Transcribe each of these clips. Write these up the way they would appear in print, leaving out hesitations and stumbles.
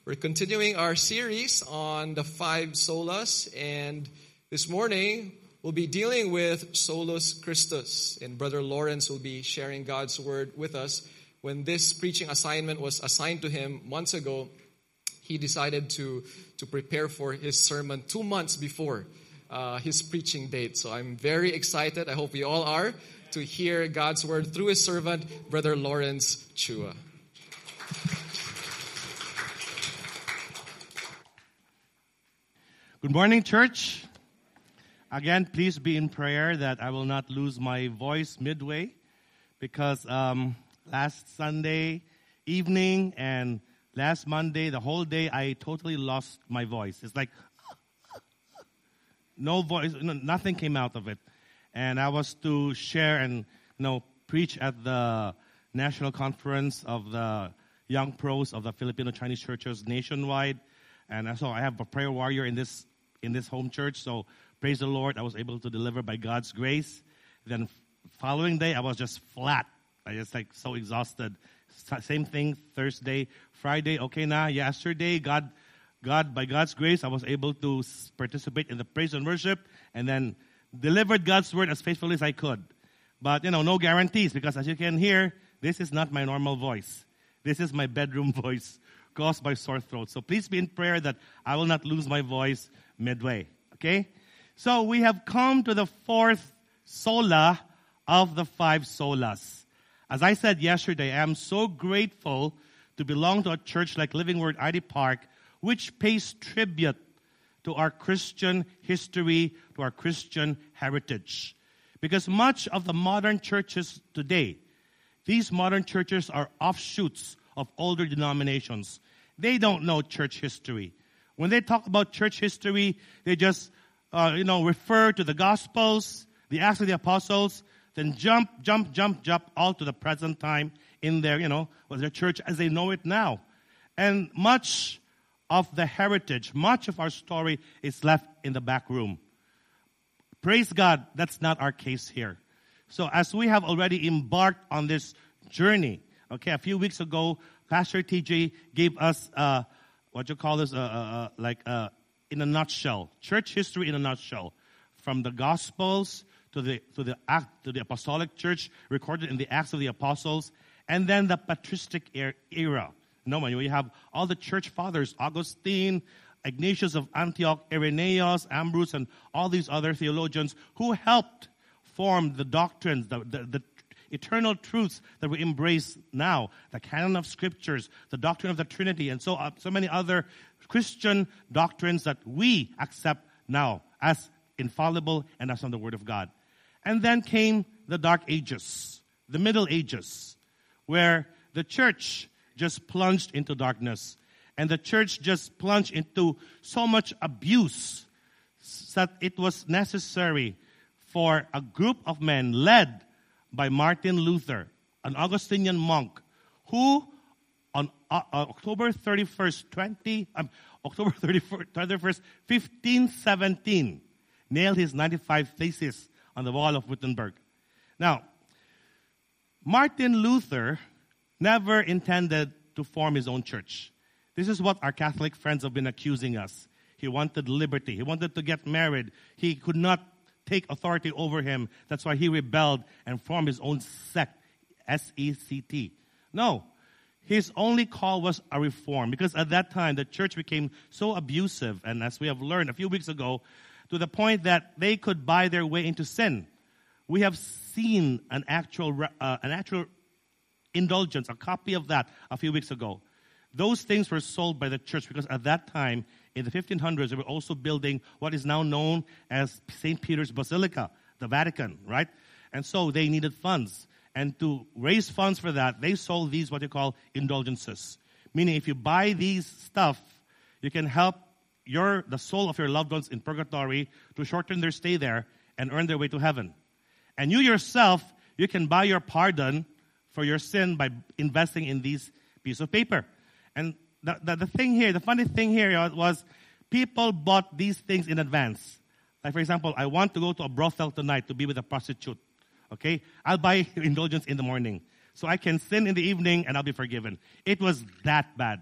We're continuing our series on the 5 solas, and this morning we'll be dealing with Solus Christus, and Brother Lawrence will be sharing God's Word with us. When this preaching assignment was assigned to him months ago, he decided to prepare for his sermon 2 months before his preaching date. So I'm very excited, I hope we all are, to hear God's Word through his servant, Brother Lawrence Chua. Good morning, church. Again, please be in prayer that I will not lose my voice midway, because last Sunday evening and last Monday, the whole day, I totally lost my voice. It's like no voice, nothing came out of it. And I was to share and preach at the national conference of the young pros of the Filipino Chinese churches nationwide. And so I have a prayer warrior in this home church. So praise the Lord, I was able to deliver by God's grace. Then following day, I was just flat. I just so exhausted. Same thing Thursday, Friday. Okay, now yesterday, God, by God's grace, I was able to participate in the praise and worship, and then delivered God's word as faithfully as I could. But no guarantees, because as you can hear, this is not my normal voice. This is my bedroom voice, caused by sore throat. So please be in prayer that I will not lose my voice midway. Okay? So we have come to the 4th sola of the 5 solas. As I said yesterday, I am so grateful to belong to a church like Living Word ID Park, which pays tribute to our Christian history, to our Christian heritage. Because much of the modern churches today, these modern churches are offshoots of older denominations. They don't know church history. When they talk about church history, they just, refer to the Gospels, the Acts of the Apostles, then jump all to the present time in their, their church as they know it now. And much of the heritage, much of our story is left in the back room. Praise God, that's not our case here. So as we have already embarked on this journey, a few weeks ago, Pastor TJ gave us in a nutshell, church history in a nutshell, from the Gospels to the Apostolic Church recorded in the Acts of the Apostles, and then the patristic era. When you have all the church fathers, Augustine, Ignatius of Antioch, Irenaeus, Ambrose, and all these other theologians who helped form the doctrines, the eternal truths that we embrace now, the canon of scriptures, the doctrine of the Trinity, and so many other Christian doctrines that we accept now as infallible and as on the Word of God. And then came the Dark Ages, the Middle Ages, where the church just plunged into darkness. And the church just plunged into so much abuse that it was necessary for a group of men led by Martin Luther, an Augustinian monk, who on October 31st, 1517, nailed his 95 theses on the wall of Wittenberg. Now, Martin Luther never intended to form his own church. This is what our Catholic friends have been accusing us. He wanted liberty. He wanted to get married. He could not take authority over him. That's why he rebelled and formed his own sect, S-E-C-T. No. His only call was a reform, because at that time the church became so abusive, and as we have learned a few weeks ago, to the point that they could buy their way into sin. We have seen an actual indulgence, a copy of that a few weeks ago. Those things were sold by the church because at that time, in the 1500s, they were also building what is now known as St. Peter's Basilica, the Vatican, right? And so they needed funds. And to raise funds for that, they sold these what you call indulgences. Meaning if you buy these stuff, you can help the soul of your loved ones in purgatory to shorten their stay there and earn their way to heaven. And you yourself, you can buy your pardon for your sin by investing in these pieces of paper. And the funny thing here was people bought these things in advance. Like, for example, I want to go to a brothel tonight to be with a prostitute. Okay? I'll buy indulgence in the morning. So I can sin in the evening and I'll be forgiven. It was that bad.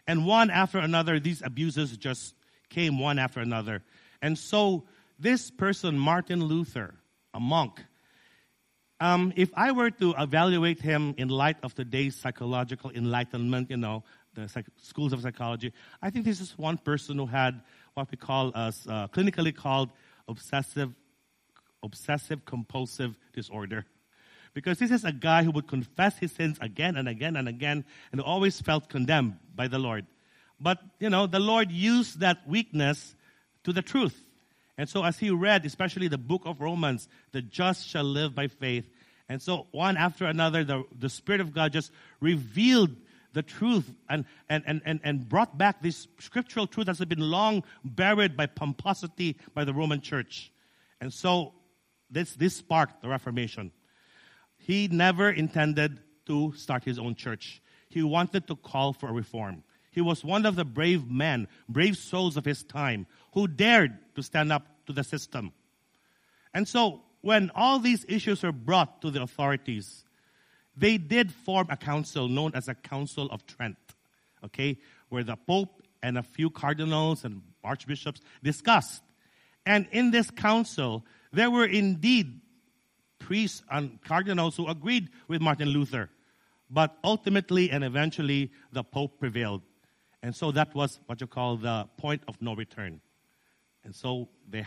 And one after another, these abuses just came one after another. And so this person, Martin Luther, a monk, if I were to evaluate him in light of today's psychological enlightenment, the schools of psychology, I think this is one person who had what we call clinically called obsessive compulsive disorder. Because this is a guy who would confess his sins again and again and again, and who always felt condemned by the Lord. But, the Lord used that weakness to the truth. And so as he read, especially the book of Romans, the just shall live by faith. And so one after another, the Spirit of God just revealed the truth and brought back this scriptural truth that has been long buried by pomposity by the Roman church. And so this sparked the Reformation. He never intended to start his own church. He wanted to call for a reform. He was one of the brave men, brave souls of his time, who dared to stand up to the system. And so, when all these issues were brought to the authorities, they did form a council known as the Council of Trent, where the Pope and a few cardinals and archbishops discussed. And in this council, there were indeed priests and cardinals who agreed with Martin Luther. But ultimately and eventually, the Pope prevailed. And so that was what you call the point of no return. And so they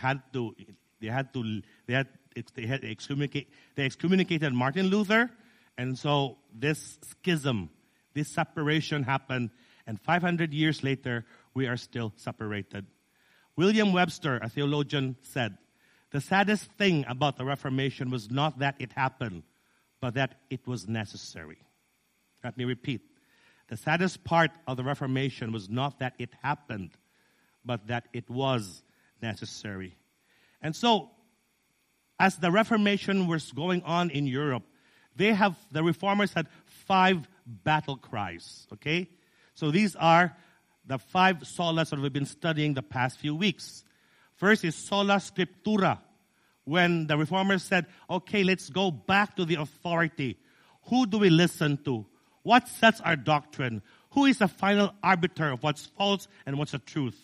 excommunicated Martin Luther. And so this schism, this separation happened. And 500 years later, we are still separated. William Webster, a theologian, said, "The saddest thing about the Reformation was not that it happened, but that it was necessary." Let me repeat. The saddest part of the Reformation was not that it happened, but that it was necessary. And so, as the Reformation was going on in Europe, the reformers had 5 battle cries, So these are the 5 solas that we've been studying the past few weeks. First is sola scriptura, when the reformers said, let's go back to the authority. Who do we listen to? What sets our doctrine? Who is the final arbiter of what's false and what's the truth?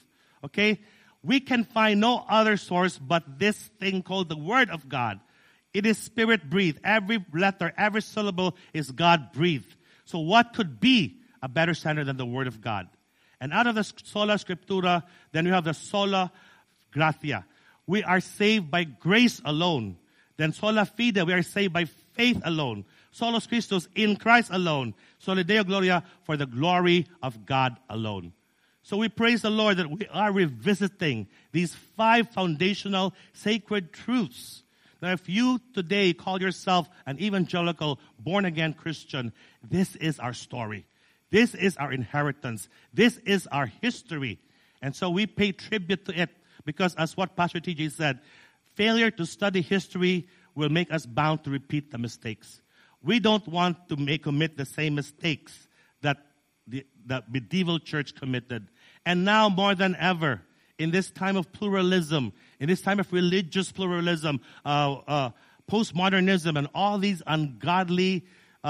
We can find no other source but this thing called the Word of God. It is Spirit-breathed. Every letter, every syllable is God-breathed. So what could be a better standard than the Word of God? And out of the sola scriptura, then we have the sola gratia. We are saved by grace alone. Then sola fide, we are saved by faith alone. Solus Christus, in Christ alone. Soli Deo Gloria, for the glory of God alone. So we praise the Lord that we are revisiting these 5 foundational sacred truths. Now, if you today call yourself an evangelical, born-again Christian, this is our story. This is our inheritance. This is our history. And so we pay tribute to it because, as what Pastor TJ said, failure to study history will make us bound to repeat the mistakes. We don't want to commit the same mistakes that the medieval church committed. And now more than ever, in this time of pluralism, in this time of religious pluralism, postmodernism, and all these ungodly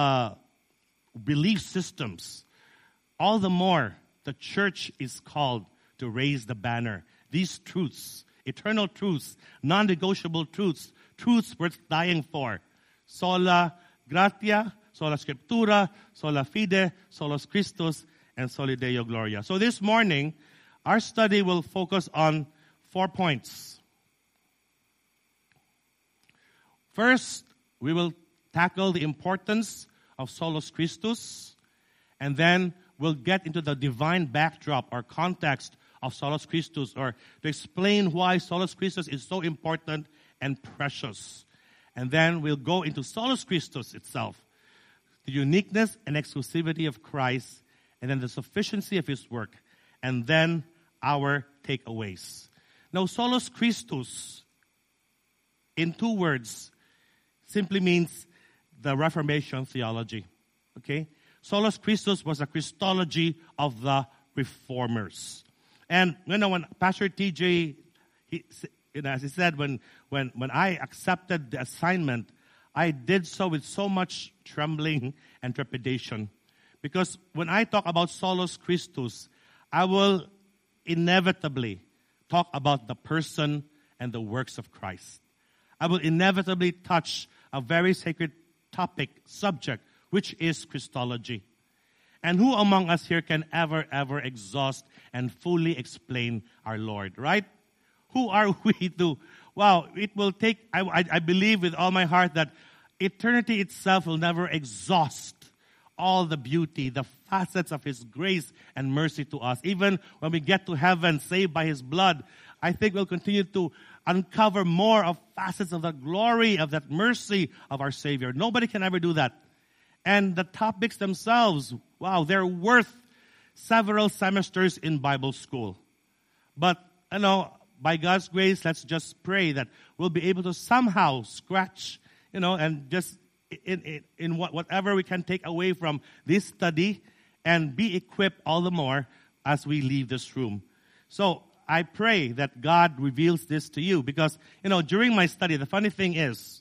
belief systems, all the more the church is called to raise the banner. These truths, eternal truths, non-negotiable truths, truths worth dying for. Sola gratia, sola scriptura, sola fide, solus Christus, and soli Deo Gloria. So this morning, our study will focus on 4 points. First, we will tackle the importance of solus Christus, and then we'll get into the divine backdrop or context of solus Christus, or to explain why solus Christus is so important and precious. And then we'll go into solus Christus itself, the uniqueness and exclusivity of Christ, and then the sufficiency of His work, and then our takeaways. Now, solus Christus, in 2 words, simply means the Reformation theology. Solus Christus was a Christology of the reformers. And when Pastor TJ, as he said, when I accepted the assignment, I did so with so much trembling and trepidation. Because when I talk about solus Christus, I will inevitably talk about the person and the works of Christ. I will inevitably touch a very sacred topic, subject, which is Christology. And who among us here can ever exhaust and fully explain our Lord, right? Who are we to? Wow, it will take, I believe with all my heart that eternity itself will never exhaust all the beauty, the facets of His grace and mercy to us. Even when we get to heaven, saved by His blood, I think we'll continue to uncover more of facets of the glory of that mercy of our Savior. Nobody can ever do that. And the topics themselves, wow, they're worth several semesters in Bible school. But, by God's grace, let's just pray that we'll be able to somehow scratch, and just in whatever we can take away from this study and be equipped all the more as we leave this room. So I pray that God reveals this to you because, during my study, the funny thing is,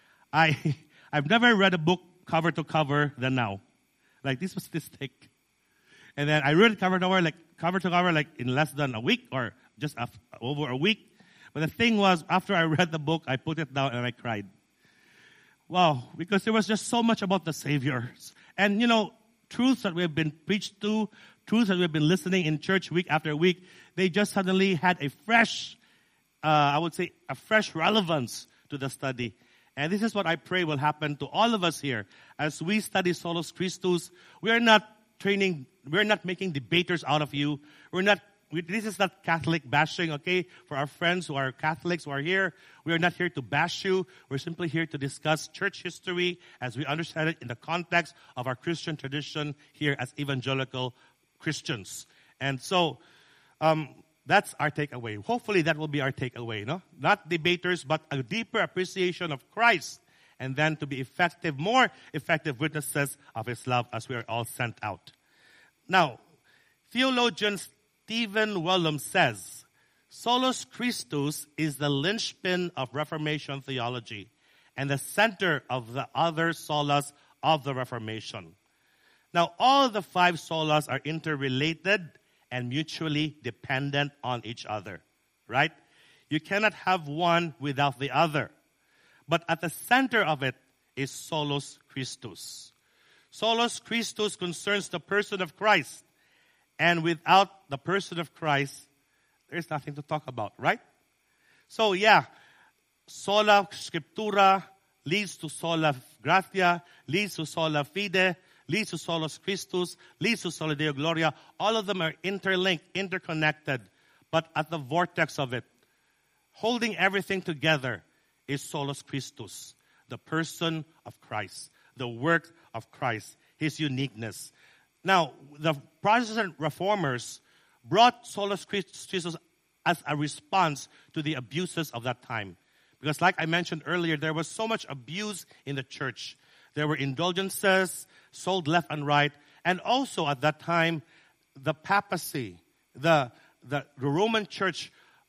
I've never read a book cover to cover than now. Like, this was this thick. And then I read it cover to cover, in less than a week or just over a week. But the thing was, after I read the book, I put it down and I cried. Wow, because there was just so much about the Savior. And, truths that we have been preached to, truths that we have been listening in church week after week, they just suddenly had a fresh, a fresh relevance to the study. And this is what I pray will happen to all of us here. As we study Solus Christus, we are not making debaters out of you. This is not Catholic bashing, okay? For our friends who are Catholics who are here, we are not here to bash you. We're simply here to discuss church history as we understand it in the context of our Christian tradition here as evangelical Christians. And so, that's our takeaway. Hopefully that will be our takeaway, no? Not debaters, but a deeper appreciation of Christ. And then to be more effective witnesses of His love as we are all sent out. Now, theologian Stephen Wellum says, Solus Christus is the linchpin of Reformation theology and the center of the other solas of the Reformation. Now, all the 5 solas are interrelated and mutually dependent on each other, right? You cannot have one without the other. But at the center of it is Solus Christus. Solus Christus concerns the person of Christ. And without the person of Christ, there's nothing to talk about, right? So sola scriptura leads to sola gratia, leads to sola fide, leads to Solus Christus, leads to Soli Deo Gloria. All of them are interlinked, interconnected. But at the vortex of it, holding everything together, is Solus Christus, the person of Christ, the work of Christ, His uniqueness. Now, the Protestant reformers brought Solus Christus as a response to the abuses of that time. Because like I mentioned earlier, there was so much abuse in the church. There were indulgences sold left and right. And also at that time, the papacy, the Roman Church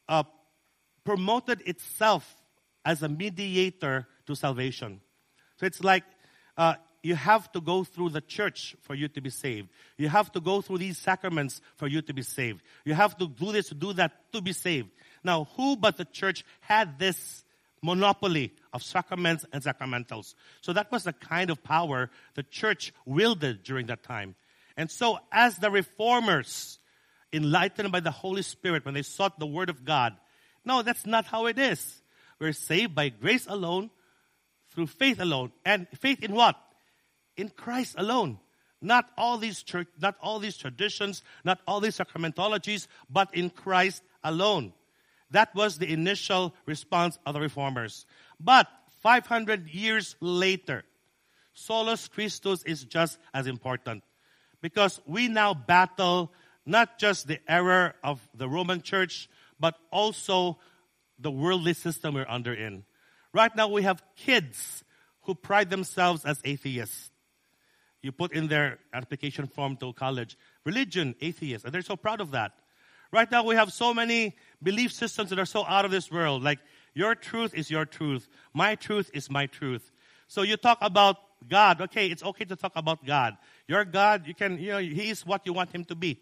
promoted itself as a mediator to salvation. So it's like you have to go through the church for you to be saved. You have to go through these sacraments for you to be saved. You have to do this, to do that, to be saved. Now, who but the church had this monopoly of sacraments and sacramentals? So that was the kind of power the church wielded during that time. And so as the reformers, enlightened by the Holy Spirit, when they sought the Word of God, no, that's not how it is. We're saved by grace alone, through faith alone. And faith in what? In Christ alone. Not all these traditions, not all these sacramentologies, but in Christ alone. That was the initial response of the reformers. But 500 years later, Solus Christus is just as important. Because we now battle not just the error of the Roman Church, but also the worldly system we're under in. Right now we have kids who pride themselves as atheists. You put in their application form to college, religion, atheist, and they're so proud of that. Right now we have so many belief systems that are so out of this world, like your truth is your truth, my truth is my truth. So you talk about God, okay, it's okay to talk about God. Your God, He is what you want Him to be.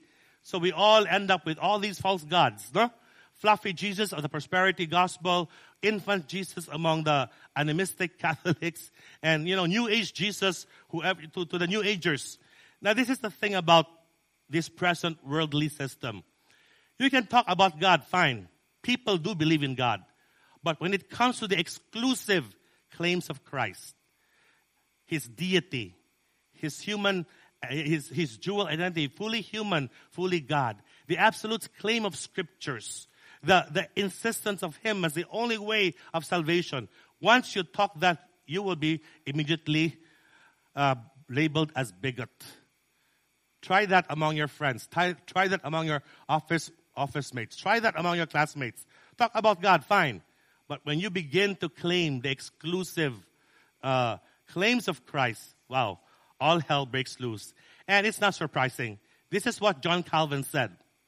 So we all end up with all these false gods, no? Fluffy Jesus of the prosperity gospel, infant Jesus among the animistic Catholics, and, New Age Jesus to the New Agers. Now, this is the thing about this present worldly system. You can talk about God, fine. People do believe in God. But when it comes to the exclusive claims of Christ, His deity, His human, His dual identity, fully human, fully God, the absolute claim of Scriptures, the insistence of Him as the only way of salvation. Once you talk that, you will be immediately labeled as bigot. Try that among your friends. Try that among your office mates. Try that among your classmates. Talk about God, fine. But when you begin to claim the exclusive claims of Christ, wow, all hell breaks loose. And it's not surprising. This is what John Calvin said.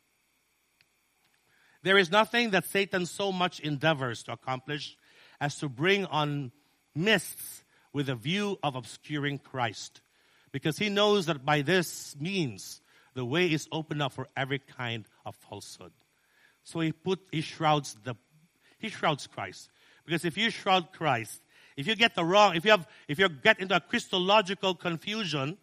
There is nothing that Satan so much endeavors to accomplish as to bring on mists with a view of obscuring Christ. Because he knows that by this means, the way is opened up for every kind of falsehood. So he shrouds Christ. Because if you shroud Christ, if you get if you get into a Christological confusion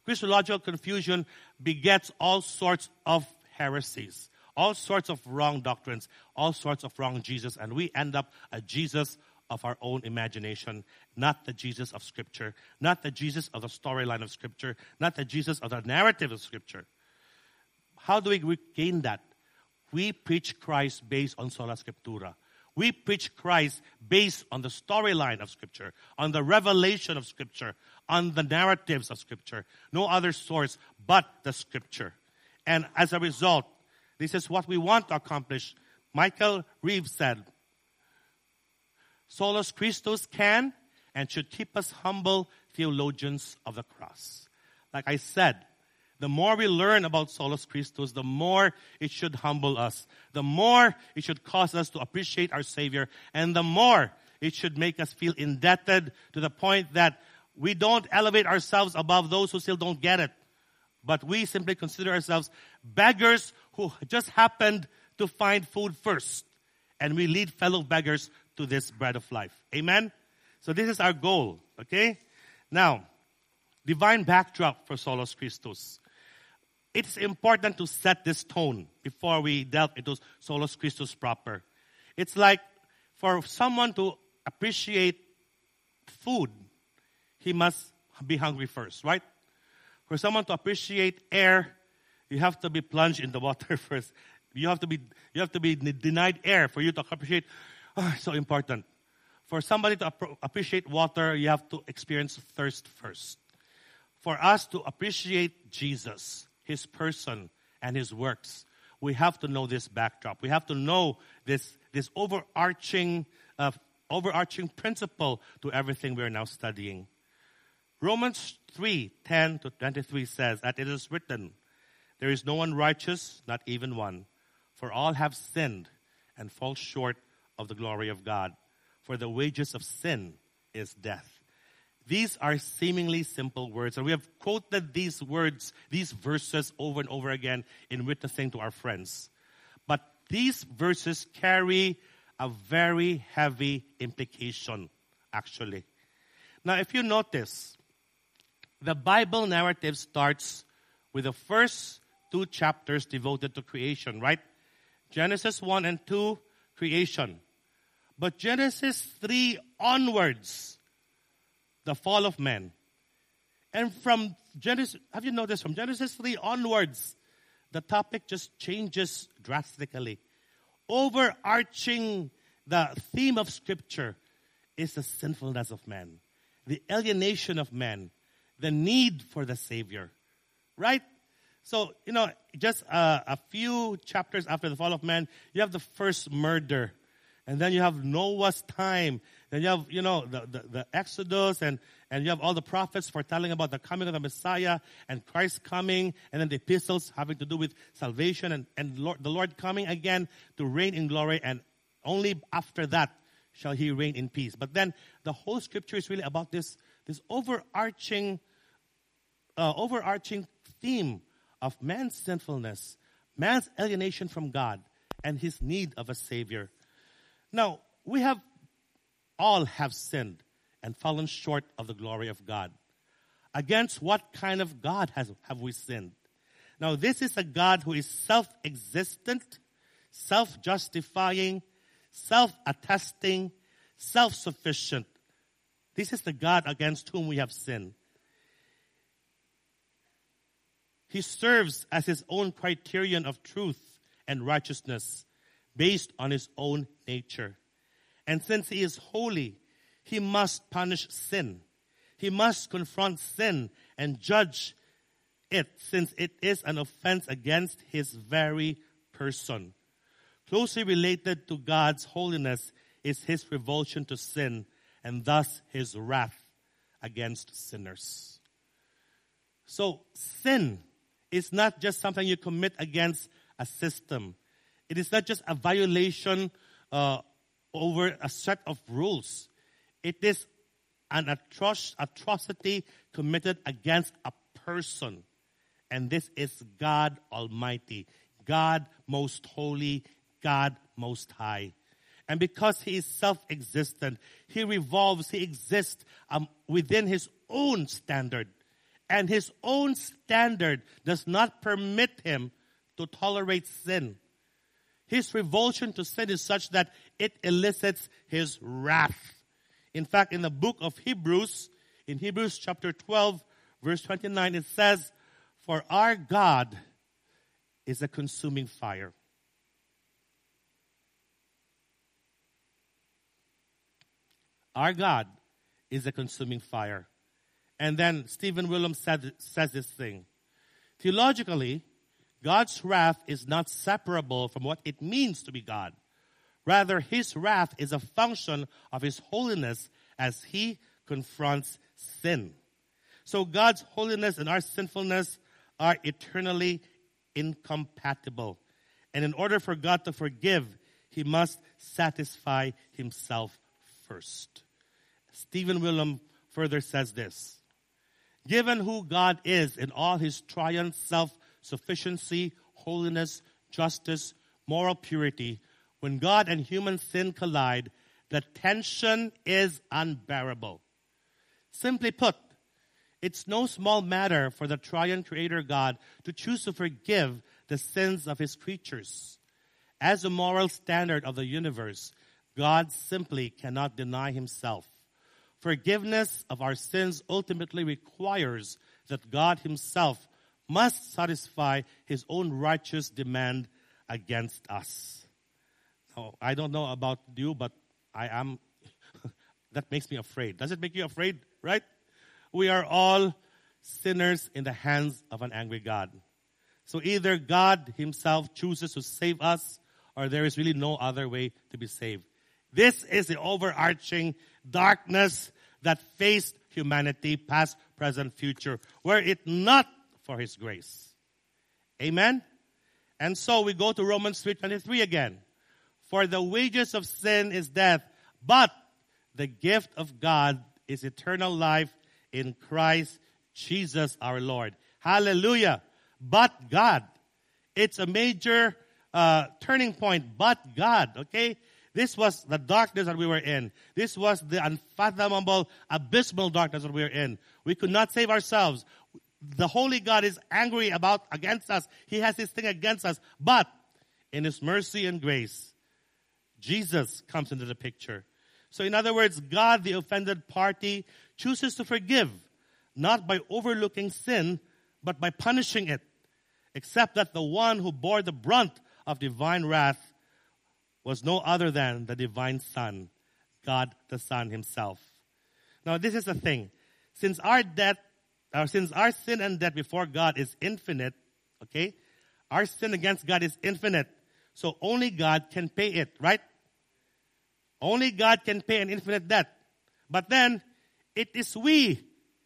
begets all sorts of heresies, all sorts of wrong doctrines, all sorts of wrong Jesus, and we end up a Jesus of our own imagination, not the Jesus of Scripture, not the Jesus of the storyline of Scripture, not the Jesus of the narrative of Scripture. How do we regain that? We preach Christ based on sola scriptura. We preach Christ based on the storyline of Scripture, on the revelation of Scripture, on the narratives of Scripture. No other source but the Scripture. And as a result, this is what we want to accomplish. Michael Reeves said, Solus Christus can and should keep us humble theologians of the cross. Like I said, the more we learn about Solus Christus, the more it should humble us. The more it should cause us to appreciate our Savior. And the more it should make us feel indebted to the point that we don't elevate ourselves above those who still don't get it. But we simply consider ourselves beggars who just happened to find food first. And we lead fellow beggars to this bread of life. Amen? So this is our goal. Okay? Now, divine backdrop for Solus Christus. It's important to set this tone before we delve into Solus Christus proper. It's like for someone to appreciate food, he must be hungry first, right? For someone to appreciate air, you have to be plunged in the water first. You have to be denied air for you to appreciate. Oh, so important. For somebody to appreciate water, you have to experience thirst first. For us to appreciate Jesus, His person, and His works, we have to know this backdrop. We have to know this overarching principle to everything we are now studying. Romans 3:10-23 says that it is written, there is no one righteous, not even one. For all have sinned and fall short of the glory of God. For the wages of sin is death. These are seemingly simple words, and we have quoted these words, these verses over and over again in witnessing to our friends. But these verses carry a very heavy implication, actually. Now, if you notice, the Bible narrative starts with the first 2 chapters devoted to creation, right? Genesis 1 and 2, creation. But Genesis 3 onwards, the fall of man. And from Genesis, have you noticed, from Genesis 3 onwards, the topic just changes drastically. Overarching the theme of Scripture is the sinfulness of man, the alienation of man, the need for the Savior, right? So, just a few chapters after the fall of man, you have the first murder. And then you have Noah's time. Then you have, the Exodus, and you have all the prophets foretelling about the coming of the Messiah and Christ coming, and then the epistles having to do with salvation and the Lord coming again to reign in glory, and only after that shall He reign in peace. But then the whole Scripture is really about this overarching theme of man's sinfulness, man's alienation from God and his need of a Savior. Now, all have sinned and fallen short of the glory of God. Against what kind of God have we sinned? Now, this is a God who is self-existent, self-justifying, self-attesting, self-sufficient. This is the God against whom we have sinned. He serves as his own criterion of truth and righteousness based on his own nature. And since he is holy, he must punish sin. He must confront sin and judge it, since it is an offense against his very person. Closely related to God's holiness is his revulsion to sin, and thus his wrath against sinners. So sin is not just something you commit against a system. It is not just a violation over a set of rules. It is an atrocity committed against a person. And this is God Almighty, God Most Holy, God Most High. And because he is self-existent, he exists within his own standard. And his own standard does not permit him to tolerate sin. His revulsion to sin is such that it elicits his wrath. In fact, in the book of Hebrews, in Hebrews chapter 12, verse 29, it says, "For our God is a consuming fire." Our God is a consuming fire. And then Stephen Williams says this thing. Theologically, God's wrath is not separable from what it means to be God. Rather, his wrath is a function of his holiness as he confronts sin. So God's holiness and our sinfulness are eternally incompatible. And in order for God to forgive, he must satisfy himself first. Stephen Williams further says this: given who God is in all his triune self-sufficiency, holiness, justice, moral purity, when God and human sin collide, the tension is unbearable. Simply put, it's no small matter for the triune creator God to choose to forgive the sins of his creatures. As the moral standard of the universe, God simply cannot deny himself. Forgiveness of our sins ultimately requires that God himself must satisfy his own righteous demand against us. Now, I don't know about you, but I am, that makes me afraid. Does it make you afraid, right? We are all sinners in the hands of an angry God. So either God himself chooses to save us, or there is really no other way to be saved. This is the overarching darkness that faced humanity, past, present, future, were it not for his grace. Amen? And so we go to Romans 3:23 again. For the wages of sin is death, but the gift of God is eternal life in Christ Jesus our Lord. Hallelujah. But God. It's a major turning point. But God, okay? This was the darkness that we were in. This was the unfathomable, abysmal darkness that we were in. We could not save ourselves. The Holy God is angry against us. He has this thing against us. But in his mercy and grace, Jesus comes into the picture. So in other words, God, the offended party, chooses to forgive, not by overlooking sin, but by punishing it. Except that the one who bore the brunt of divine wrath was no other than the divine Son, God the Son himself. Now this is the thing. Since our sin and debt before God is infinite, okay? Our sin against God is infinite. So only God can pay it, right? Only God can pay an infinite debt. But then, it is we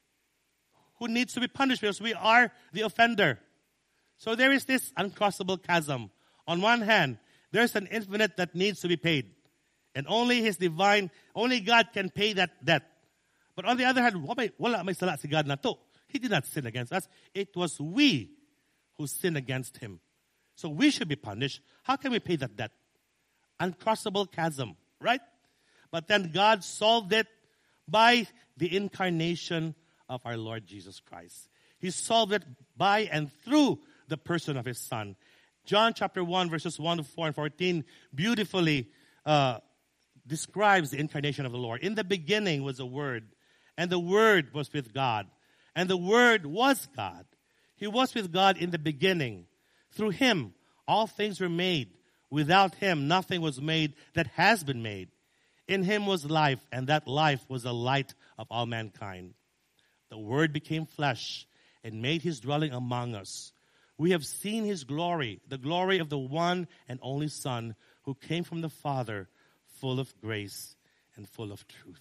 who needs to be punished because we are the offender. So there is this uncrossable chasm. On one hand, there's an infinite that needs to be paid. And only God can pay that debt. But on the other hand, wala may sala si God na to. He did not sin against us. It was we who sinned against him. So we should be punished. How can we pay that debt? Uncrossable chasm, right? But then God solved it by the incarnation of our Lord Jesus Christ. He solved it by and through the person of His Son. John chapter 1 verses 1 to 4 and 14 beautifully describes the incarnation of the Lord. In the beginning was the Word, and the Word was with God, and the Word was God. He was with God in the beginning. Through Him, all things were made. Without Him, nothing was made that has been made. In Him was life, and that life was the light of all mankind. The Word became flesh and made His dwelling among us. We have seen His glory, the glory of the one and only Son who came from the Father, full of grace and full of truth.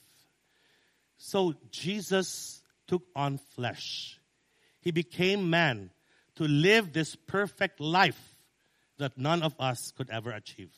So Jesus took on flesh. He became man to live this perfect life that none of us could ever achieve.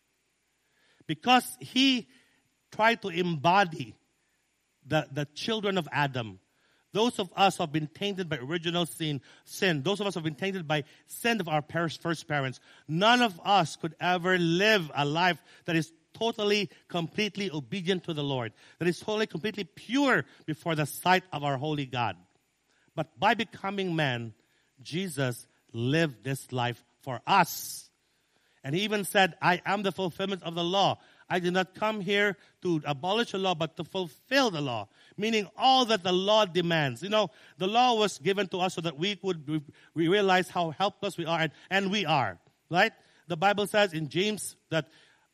Because He tried to embody the children of Adam. Those of us who have been tainted by original sin, those of us who have been tainted by sin of our first parents, none of us could ever live a life that is totally, completely obedient to the Lord, that is totally, completely pure before the sight of our holy God. But by becoming man, Jesus lived this life for us. And He even said, I am the fulfillment of the law. I did not come here to abolish the law, but to fulfill the law. Meaning all that the law demands. You know, the law was given to us so that we realize how helpless we are, and we are. Right? The Bible says in James that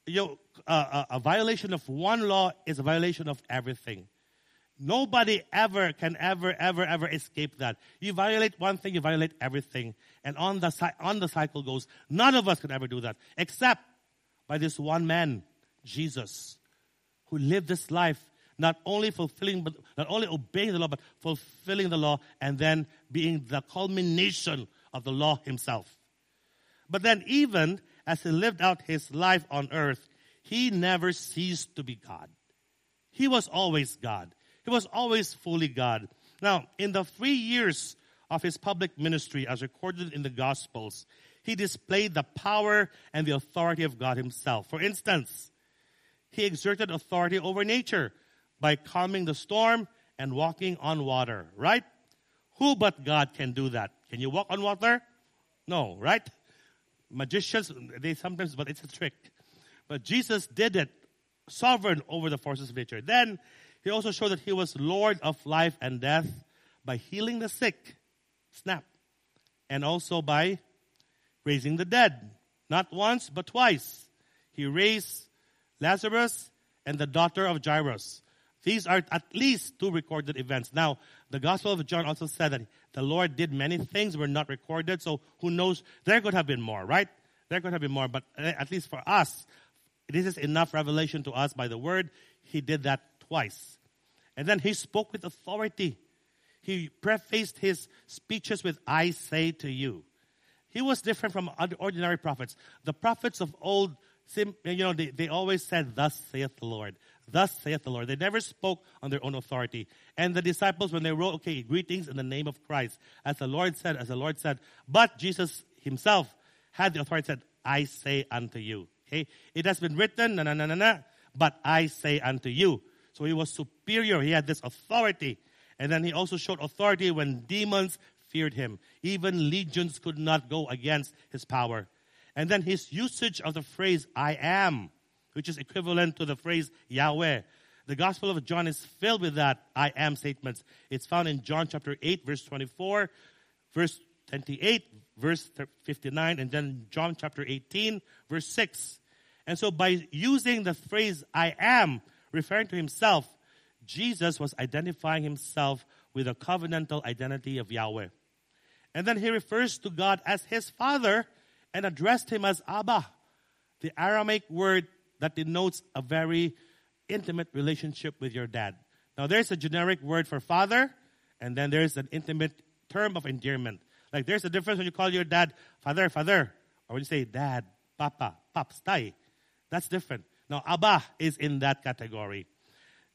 a violation of one law is a violation of everything. Nobody can ever escape that. You violate one thing, you violate everything. And on the cycle goes, none of us can ever do that, except by this one man, Jesus, who lived this life, not only obeying the law, but fulfilling the law, and then being the culmination of the law Himself. But then even as He lived out His life on earth, He never ceased to be God. He was always God. He was always fully God. Now, in the 3 years of His public ministry, as recorded in the Gospels, He displayed the power and the authority of God Himself. For instance, He exerted authority over nature by calming the storm and walking on water, right? Who but God can do that? Can you walk on water? No, right? Magicians, they sometimes, but it's a trick. But Jesus did it, sovereign over the forces of nature. Then He also showed that He was Lord of life and death by healing the sick, and also by raising the dead. Not once, but twice. He raised Lazarus and the daughter of Jairus. These are at least 2 recorded events. Now, the Gospel of John also said that the Lord did many things were not recorded, so who knows, there could have been more, right? There could have been more, but at least for us, this is enough revelation to us by the Word. He did that twice. And then He spoke with authority. He prefaced His speeches with, I say to you. He was different from other ordinary prophets. The prophets of old, they always said, thus saith the Lord. Thus saith the Lord. They never spoke on their own authority. And the disciples, when they wrote, greetings in the name of Christ, as the Lord said. But Jesus Himself had the authority, said, I say unto you. Okay? It has been written, but I say unto you. So He was superior. He had this authority. And then He also showed authority when demons feared Him. Even legions could not go against His power. And then His usage of the phrase, I am, which is equivalent to the phrase Yahweh. The Gospel of John is filled with that I am statements. It's found in John chapter 8, verse 24, verse 28, verse 59, and then John chapter 18, verse 6. And so by using the phrase I am, referring to Himself, Jesus was identifying Himself with the covenantal identity of Yahweh. And then He refers to God as His Father and addressed Him as Abba, the Aramaic word that denotes a very intimate relationship with your dad. Now, there's a generic word for father, and then there's an intimate term of endearment. Like, there's a difference when you call your dad father, or when you say dad, papa, paps, tay. That's different. Now, Abba is in that category.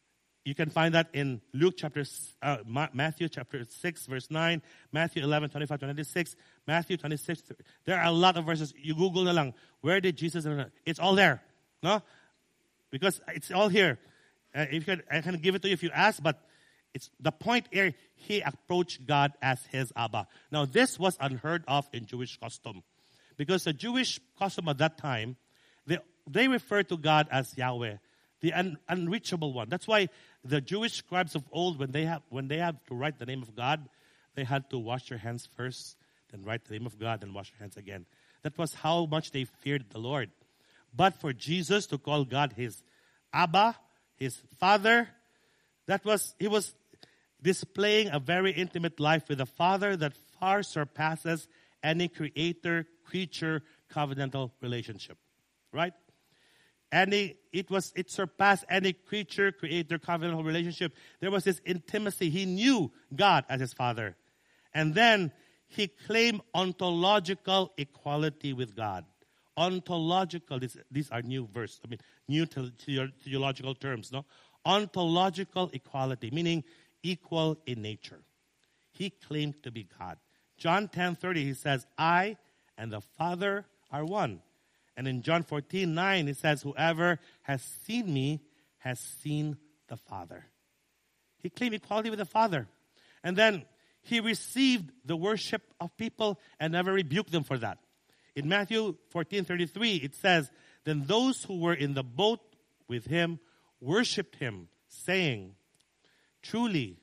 You can find that in Matthew chapter 6, verse 9, Matthew 11, 25, 26, Matthew 26. There are a lot of verses. You Google na lang, where did Jesus, it's all there. No? Because it's all here. I can give it to you if you ask, but it's the point here, he approached God as his Abba. Now, this was unheard of in Jewish custom. Because the Jewish custom at that time, they refer to God as Yahweh, the unreachable one. That's why the Jewish scribes of old, when they have to write the name of God, they had to wash their hands first, then write the name of God, then wash their hands again. That was how much they feared the Lord. But for Jesus to call God his Abba, his Father, he was displaying a very intimate life with a Father that far surpasses any creator-creature covenantal relationship. Right? It surpassed any creature, creator, covenantal relationship. There was this intimacy. He knew God as his Father. And then he claimed ontological equality with God. Ontological, these are new verse. New theological terms, no? Ontological equality, meaning equal in nature. He claimed to be God. John 10:30, he says, I and the Father are one. And in John 14:9, it says, whoever has seen me has seen the Father. He claimed equality with the Father. And then he received the worship of people and never rebuked them for that. In Matthew 14:33, it says, then those who were in the boat with him worshipped him, saying, truly,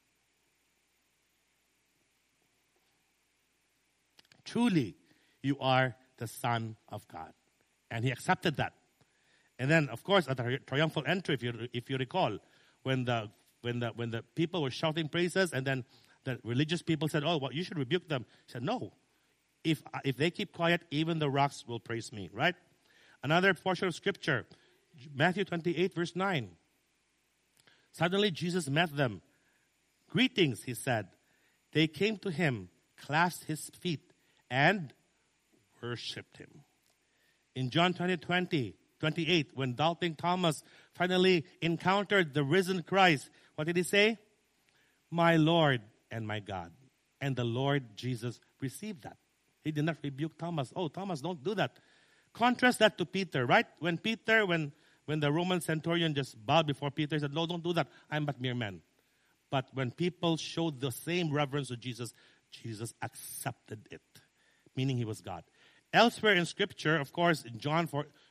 you are the Son of God. And he accepted that. And then, of course, at the triumphal entry, if you recall, when the people were shouting praises, and then the religious people said, "Oh, well, you should rebuke them." He said, "No. If they keep quiet, even the rocks will praise me." Right? Another portion of Scripture, Matthew 28, verse 9. Suddenly, Jesus met them. "Greetings," he said. They came to him, clasped his feet, and worshipped him. In John 28, when doubting Thomas finally encountered the risen Christ, what did he say? "My Lord and my God." And the Lord Jesus received that. He did not rebuke Thomas. "Oh, Thomas, don't do that." Contrast that to Peter, right? When the Roman centurion just bowed before Peter, he said, "No, don't do that. I'm but mere man." But when people showed the same reverence to Jesus, Jesus accepted it, meaning he was God. Elsewhere in Scripture, of course, in John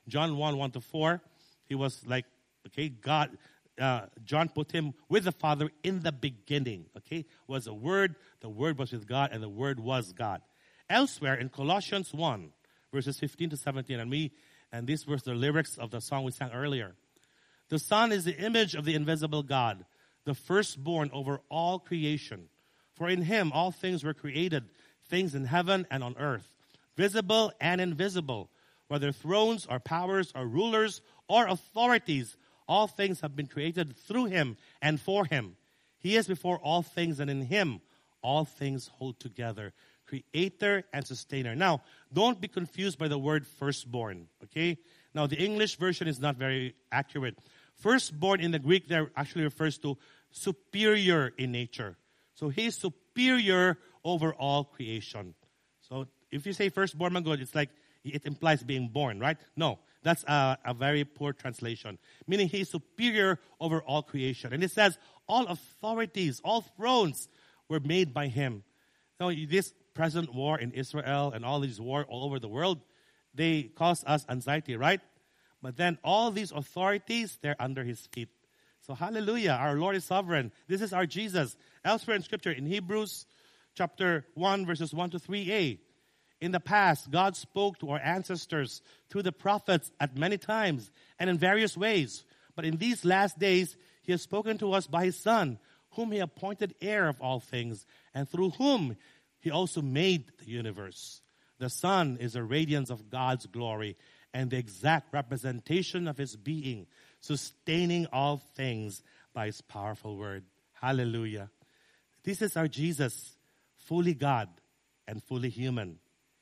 1, 1-4, he was like, okay, God, John put him with the Father in the beginning, okay? Was the Word was with God, and the Word was God. Elsewhere in Colossians 1, verses 15-17, and these were the lyrics of the song we sang earlier. The Son is the image of the invisible God, the firstborn over all creation. For in him all things were created, things in heaven and on earth, visible and invisible, whether thrones or powers or rulers or authorities, all things have been created through him and for him. He is before all things, and in him all things hold together. Creator and sustainer. Now, don't be confused by the word firstborn, okay? Now, the English version is not very accurate. Firstborn in the Greek there actually refers to superior in nature. So he is superior over all creation. So if you say firstborn, man, good, it's like it implies being born, right? No, that's a very poor translation. Meaning he is superior over all creation. And it says all authorities, all thrones were made by him. Now, this present war in Israel and all these wars all over the world, they cause us anxiety, right? But then all these authorities, they're under his feet. So hallelujah, our Lord is sovereign. This is our Jesus. Elsewhere in Scripture, in Hebrews chapter 1, verses 1-3a, in the past, God spoke to our ancestors through the prophets at many times and in various ways. But in these last days, he has spoken to us by his Son, whom he appointed heir of all things, and through whom he also made the universe. The Son is a radiance of God's glory and the exact representation of his being, sustaining all things by his powerful word. Hallelujah. This is our Jesus, fully God and fully human.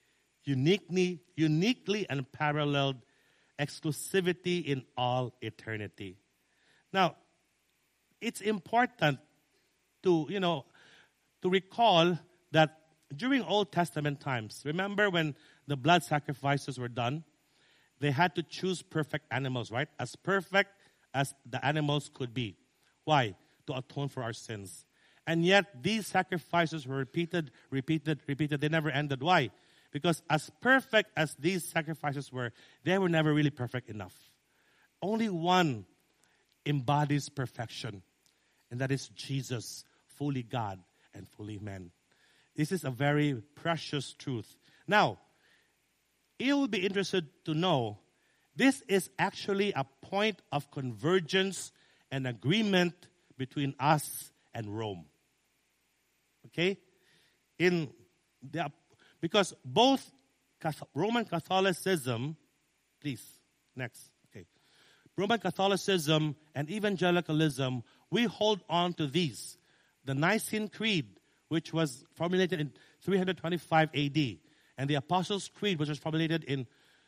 Uniquely unparalleled exclusivity in all eternity. Now, it's important to, to recall that during Old Testament times, remember when the blood sacrifices were done, they had to choose perfect animals, right? As perfect as the animals could be. Why? To atone for our sins. And yet, these sacrifices were repeated. They never ended. Why? Because as perfect as these sacrifices were, they were never really perfect enough. Only one embodies perfection, and that is Jesus, fully God and fully man. This is a very precious truth. Now, you will be interested to know this is actually a point of convergence and agreement between us and Rome. Okay? Because both Roman Catholicism, please, next. Okay. Roman Catholicism and evangelicalism, we hold on to these. The Nicene Creed, which was formulated in 325 AD, and the Apostles' Creed, which was formulated in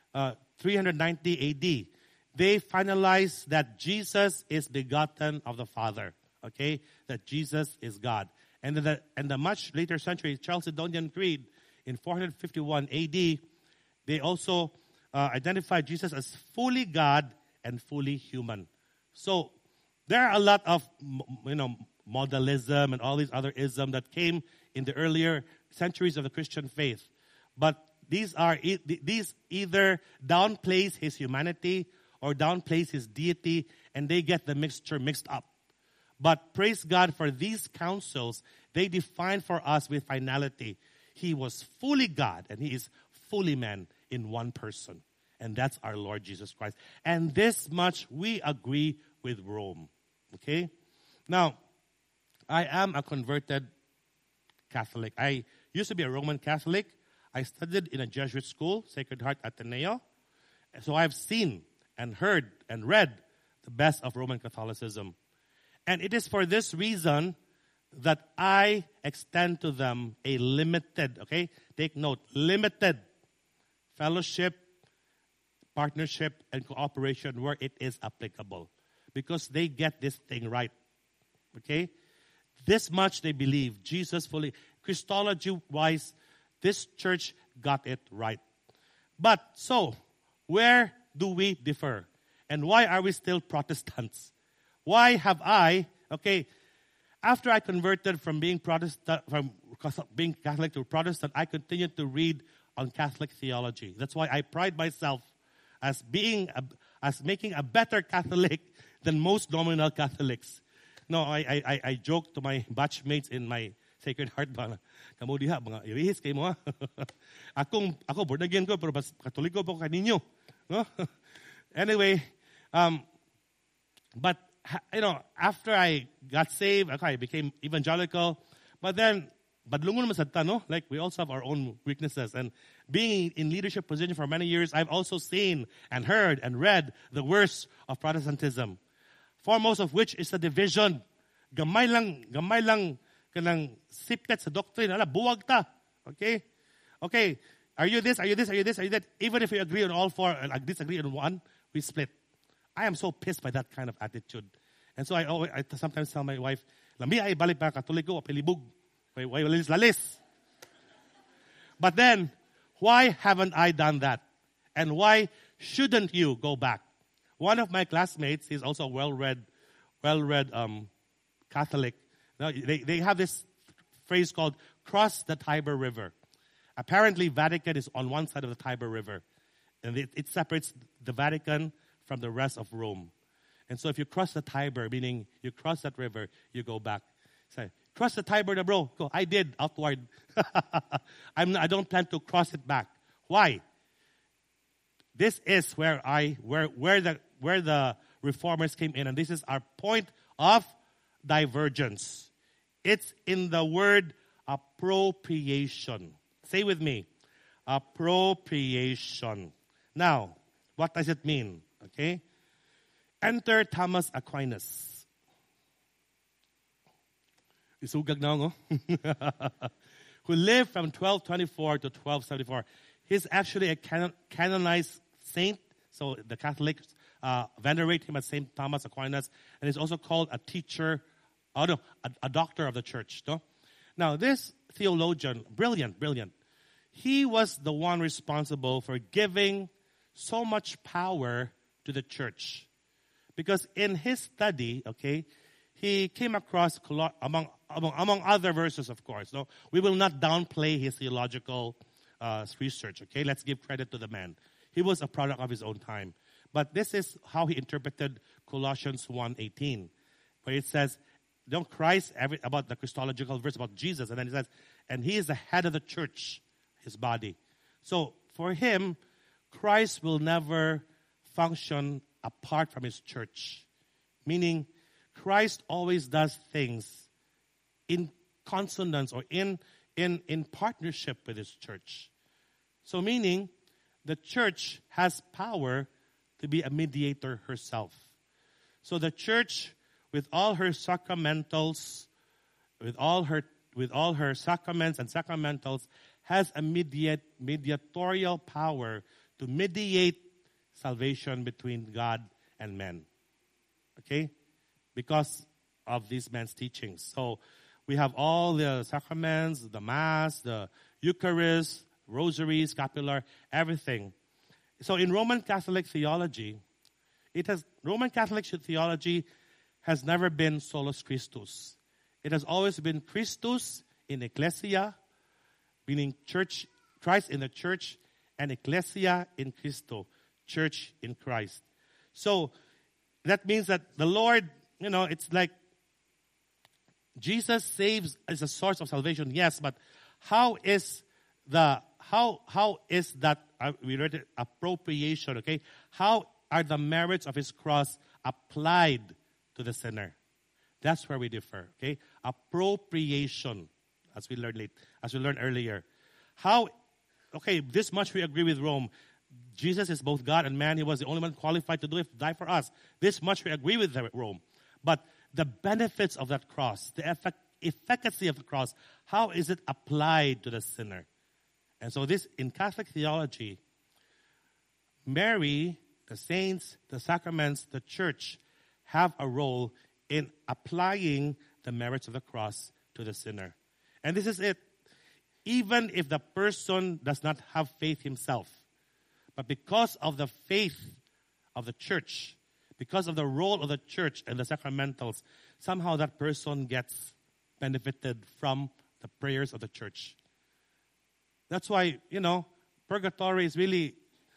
390 AD. They finalized that Jesus is begotten of the Father. Okay? That Jesus is God. And in the much later century, Chalcedonian Creed, in 451 AD, they also identified Jesus as fully God and fully human. So there are a lot of, modalism and all these other isms that came in the earlier centuries of the Christian faith. But these either downplays his humanity or downplays his deity, and they get the mixture mixed up. But praise God for these councils, they define for us with finality. He was fully God and he is fully man in one person. And that's our Lord Jesus Christ. And this much we agree with Rome. Okay? Now, I am a converted Catholic. I used to be a Roman Catholic. I studied in a Jesuit school, Sacred Heart Ateneo. So I've seen and heard and read the best of Roman Catholicism. And it is for this reason that I extend to them a limited, okay? Take note, limited fellowship, partnership, and cooperation where it is applicable. Because they get this thing right. Okay? This much they believe. Jesus fully, Christology-wise, this church got it right. But, so, where do we differ? And why are we still Protestants? Why have after I converted from being being Catholic to Protestant, I continued to read on Catholic theology. That's why I pride myself as making a better Catholic than most nominal Catholics. No, I joke to my batchmates in my Sacred Heart ba, kamo diha mga irihis kay mo. Ako born again ko pero Katoliko po kaninyo. No? Anyway, but after I got saved, I became evangelical. But then, badlungon man sad ta, no? Like, we also have our own weaknesses. And being in leadership position for many years, I've also seen and heard and read the worst of Protestantism. Foremost of which is the division. Gamay lang kanang sipkat sa doctrine. Ala, buwag ta. Okay? Okay. Are you this? Are you this? Are you this? Are you that? Even if we agree on all four and disagree on one, we split. I am so pissed by that kind of attitude. And so I sometimes tell my wife, "Lambi ay balik pa Katoliko o pilibog. Why lalis?" But then, why haven't I done that? And why shouldn't you go back? One of my classmates, he's also a well-read Catholic. Now, they have this phrase called "cross the Tiber River." Apparently, Vatican is on one side of the Tiber River. And it separates the Vatican from the rest of Rome. And so if you cross the Tiber, meaning you cross that river, you go back. Say, cross the Tiber, na bro. Go. I did, outward. I don't plan to cross it back. Why? This is where the reformers came in, and this is our point of divergence. It's in the word appropriation. Say with me, appropriation. Now, what does it mean? Okay? Enter Thomas Aquinas. Isugag na ngo. Who lived from 1224 to 1274. He's actually a canonized saint. So the Catholics venerate him as St. Thomas Aquinas, and he's also called a teacher, a doctor of the church. No? Now, this theologian, brilliant, he was the one responsible for giving so much power to the church. Because in his study, okay, he came across, among other verses, of course. No, we will not downplay his theological research, okay? Let's give credit to the man. He was a product of his own time. But this is how he interpreted Colossians 1:18, where it says, don't Christ about the Christological verse about Jesus, and then it says, and he is the head of the church, his body. So for him, Christ will never function apart from his church. Meaning, Christ always does things in consonance or in partnership with his church. So meaning, the church has power to be a mediator herself. So the church, with all her sacramentals, with all her sacraments and sacramentals, has a mediatorial power to mediate salvation between God and men. Okay? Because of these men's teachings. So we have all the sacraments, the Mass, the Eucharist, Rosary, Scapular, everything. So in Roman Catholic theology, Roman Catholic theology has never been solus Christus. It has always been Christus in Ecclesia, meaning church, Christ in the church, and Ecclesia in Christo, church in Christ. So that means that the Lord, it's like Jesus saves as a source of salvation, yes, but how is that we read it, appropriation, okay? How are the merits of his cross applied to the sinner? That's where we differ, okay? Appropriation, as we learned earlier. This much we agree with Rome. Jesus is both God and man. He was the only one qualified to die for us. This much we agree with Rome. But the benefits of that cross, the efficacy of the cross, how is it applied to the sinner? And so this, in Catholic theology, Mary, the saints, the sacraments, the church have a role in applying the merits of the cross to the sinner. And this is it. Even if the person does not have faith himself, but because of the faith of the church, because of the role of the church and the sacramentals, somehow that person gets benefited from the prayers of the church. That's why, purgatory is really,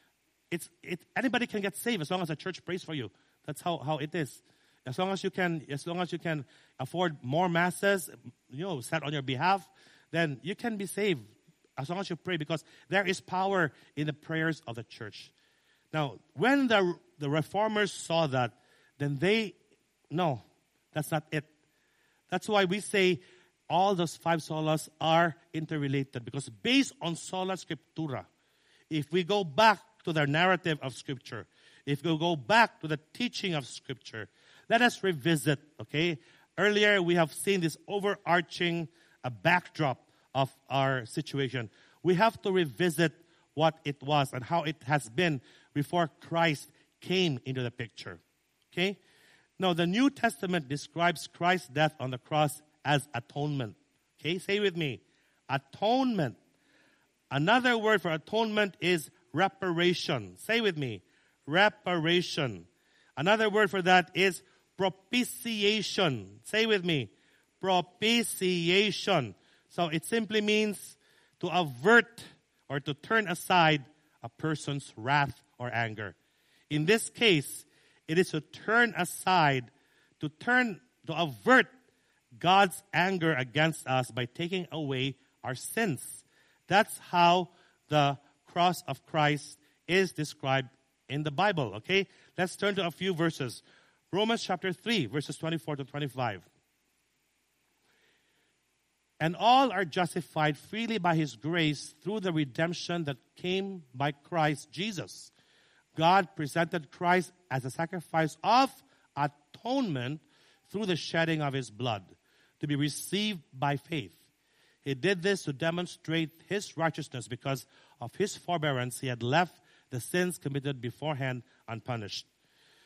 anybody can get saved as long as the church prays for you. That's how it is. As long as you can afford more masses, set on your behalf, then you can be saved as long as you pray, because there is power in the prayers of the church. Now, when the reformers saw that, then no, that's not it. That's why we say all those 5 solas are interrelated, because based on sola scriptura, if we go back to the narrative of Scripture, if we go back to the teaching of Scripture, let us revisit, okay? Earlier, we have seen this overarching backdrop of our situation. We have to revisit what it was and how it has been before Christ came into the picture. Okay? Now, the New Testament describes Christ's death on the cross as atonement. Okay? Say with me. Atonement. Another word for atonement is reparation. Say with me. Reparation. Another word for that is propitiation. Say with me. Propitiation. So it simply means to avert or to turn aside a person's wrath or anger. In this case, it is to turn aside, to avert God's anger against us by taking away our sins. That's how the cross of Christ is described in the Bible, okay? Let's turn to a few verses. Romans chapter 3, verses 24 to 25. And all are justified freely by His grace through the redemption that came by Christ Jesus. God presented Christ as a sacrifice of atonement through the shedding of His blood to be received by faith. He did this to demonstrate His righteousness because of His forbearance. He had left the sins committed beforehand unpunished.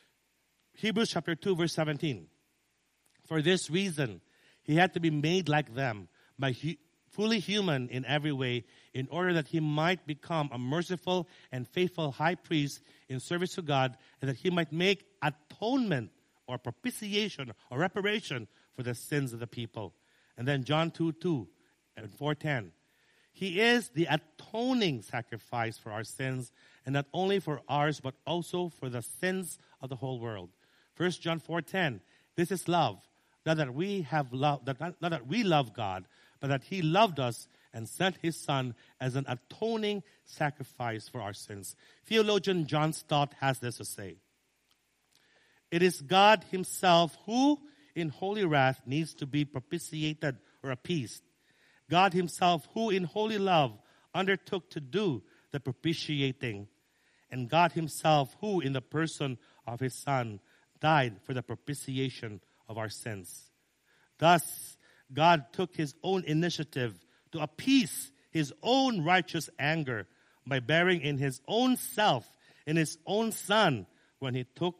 Hebrews chapter 2, verse 17. For this reason, he had to be made like them, fully human in every way, in order that he might become a merciful and faithful high priest in service to God, and that he might make atonement or propitiation or reparation for the sins of the people. And then John 2:2 and 4:10. He is the atoning sacrifice for our sins, and not only for ours, but also for the sins of the whole world. 1 John 4:10. This is love, not that we have love, not that we love God, but that he loved us and sent his Son as an atoning sacrifice for our sins. Theologian John Stott has this to say. It is God himself who, in holy wrath, needs to be propitiated or appeased. God himself who, in holy love, undertook to do the propitiating. And God himself who, in the person of his Son, died for the propitiation of our sins. Thus, God took his own initiative to appease his own righteous anger by bearing in his own self, in his own Son, when he took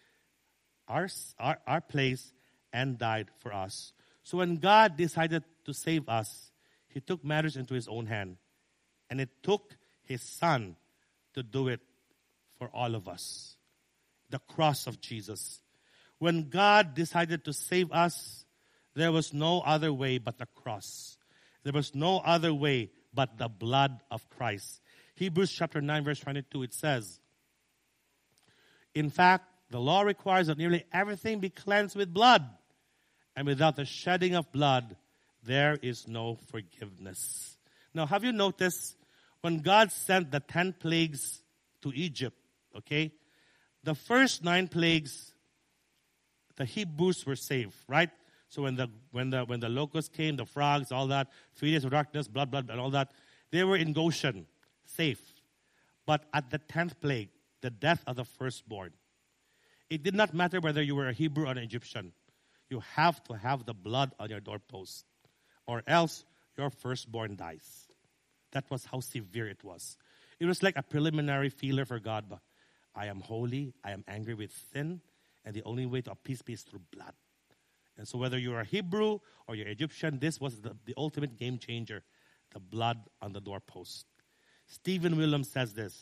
our place and died for us. So when God decided to save us, he took matters into his own hand. And it took his Son to do it for all of us. The cross of Jesus. When God decided to save us, there was no other way but the cross. There was no other way but the blood of Christ. Hebrews chapter 9 verse 22, it says, in fact, the law requires that nearly everything be cleansed with blood. And without the shedding of blood, there is no forgiveness. Now, have you noticed when God sent the 10 plagues to Egypt, okay? The first 9 plagues, the Hebrews were saved, right? So when the locusts came, the frogs, all that, 3 days of darkness, blood, and all that, they were in Goshen, safe. But at the 10th plague, the death of the firstborn, it did not matter whether you were a Hebrew or an Egyptian. You have to have the blood on your doorpost, or else your firstborn dies. That was how severe it was. It was like a preliminary feeler for God. But I am holy, I am angry with sin, and the only way to appease me is through blood. And so whether you're a Hebrew or you're Egyptian, this was the ultimate game changer, the blood on the doorpost. Stephen Williams says this,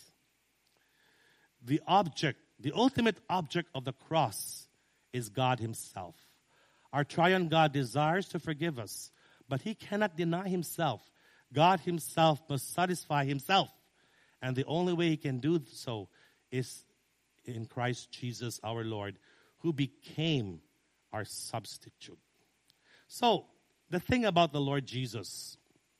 the ultimate object of the cross is God himself. Our triune God desires to forgive us, but he cannot deny himself. God himself must satisfy himself. And the only way he can do so is in Christ Jesus our Lord, who became our substitute. So, the thing about the Lord Jesus,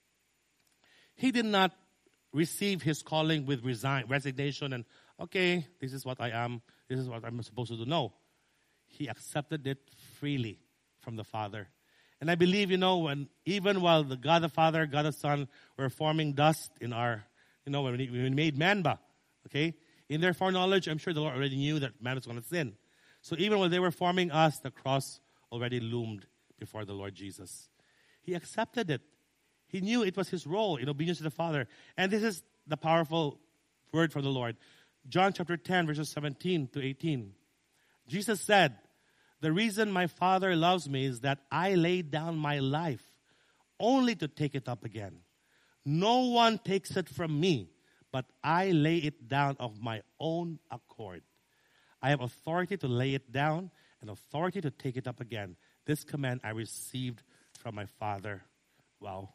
he did not receive his calling with resignation and, okay, this is what I am, this is what I'm supposed to do. No. He accepted it freely from the Father. And I believe, even while the God the Father, God the Son were forming dust in our, when we made man, okay? In their foreknowledge, I'm sure the Lord already knew that man was going to sin. So even when they were forming us, the cross already loomed before the Lord Jesus. He accepted it. He knew it was his role in obedience to the Father. And this is the powerful word from the Lord. John chapter 10, verses 17 to 18. Jesus said, the reason my Father loves me is that I laid down my life only to take it up again. No one takes it from me, but I lay it down of my own accord. I have authority to lay it down and authority to take it up again. This command I received from my Father. Wow.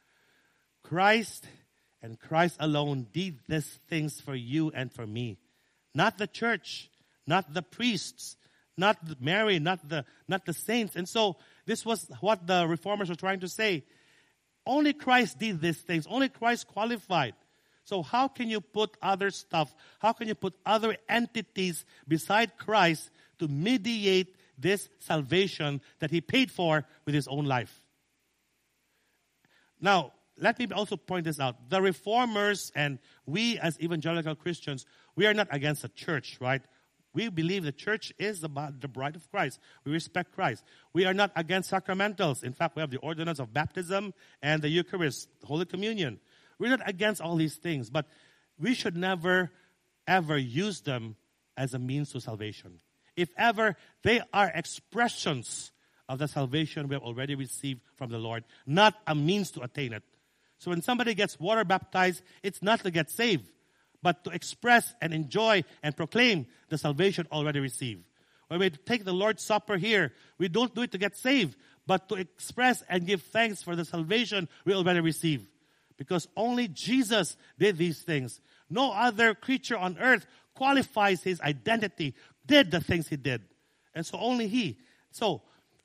Christ and Christ alone did these things for you and for me. Not the church, not the priests, not Mary, not the saints. And so this was what the reformers were trying to say. Only Christ did these things. Only Christ qualified. So how can you put other stuff, how can you put other entities beside Christ to mediate this salvation that he paid for with his own life? Now, let me also point this out. The reformers and we as evangelical Christians, we are not against the church, right? We believe the church is the bride of Christ. We respect Christ. We are not against sacramentals. In fact, we have the ordinance of baptism and the Eucharist, Holy Communion. We're not against all these things, but we should never, ever use them as a means to salvation. if ever they are expressions of the salvation we have already received from the Lord, not a means to attain it. So when somebody gets water baptized, it's not to get saved, but to express and enjoy and proclaim the salvation already received. When we take the Lord's Supper here, we don't do it to get saved, but to express and give thanks for the salvation we already received. Because only Jesus did these things. No other creature on earth qualifies his identity, did the things he did. And so only he. So,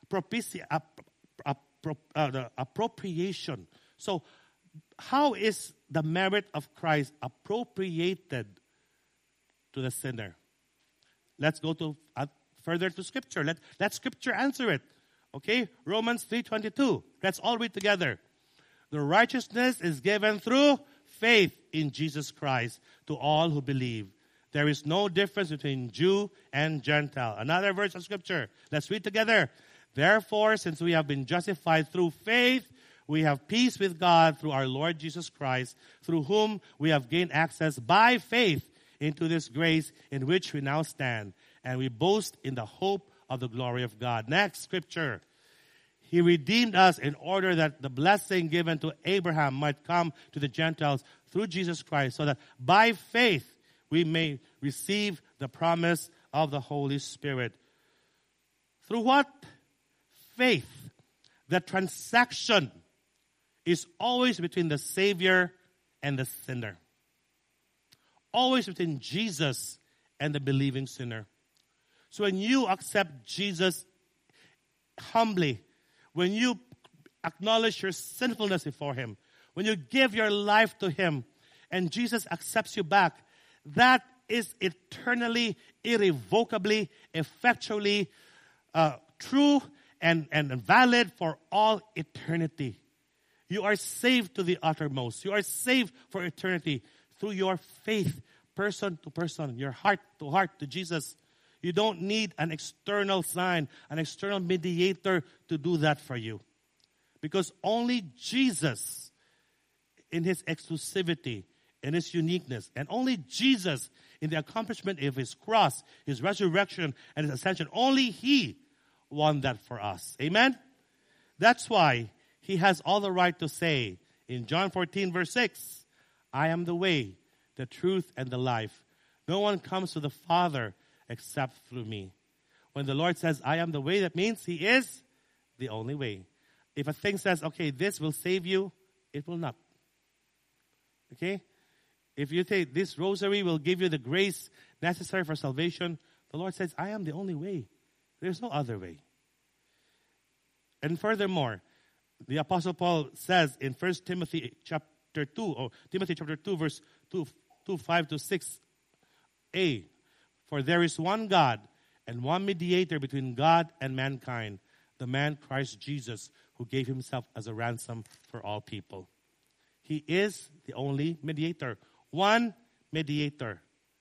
the appropriation. So, how is the merit of Christ appropriated to the sinner? Let's go to further to Scripture. Let Scripture answer it. Okay? Romans 3:22. Let's all read together. The righteousness is given through faith in Jesus Christ to all who believe. There is no difference between Jew and Gentile. Another verse of Scripture. Let's read together. Therefore, since we have been justified through faith, we have peace with God through our Lord Jesus Christ, through whom we have gained access by faith into this grace in which we now stand. And we boast in the hope of the glory of God. Next Scripture. He redeemed us in order that the blessing given to Abraham might come to the Gentiles through Jesus Christ, so that by faith we may receive the promise of the Holy Spirit. Through what? Faith. The transaction is always between the Savior and the sinner. Always between Jesus and the believing sinner. So when you accept Jesus humbly, when you acknowledge your sinfulness before Him, when you give your life to Him, and Jesus accepts you back, that is eternally, irrevocably, effectually true and valid for all eternity. You are saved to the uttermost. You are saved for eternity through your faith, person to person, your heart to Jesus. You don't need an external sign, an external mediator to do that for you. Because only Jesus, in His exclusivity, in His uniqueness, and only Jesus, in the accomplishment of His cross, His resurrection, and His ascension, only He won that for us. Amen? That's why He has all the right to say in John 14, verse 6, I am the way, the truth, and the life. No one comes to the Father except through me. When the Lord says, I am the way, that means He is the only way. If a thing says, okay, this will save you, it will not. Okay? If you think this rosary will give you the grace necessary for salvation, the Lord says, I am the only way. There's no other way. And furthermore, the Apostle Paul says in 1 Timothy chapter 2, or Timothy chapter 2, verse 2, 5 to 6a, for there is one God and one mediator between God and mankind, the man Christ Jesus, who gave Himself as a ransom for all people. He is the only mediator. One mediator.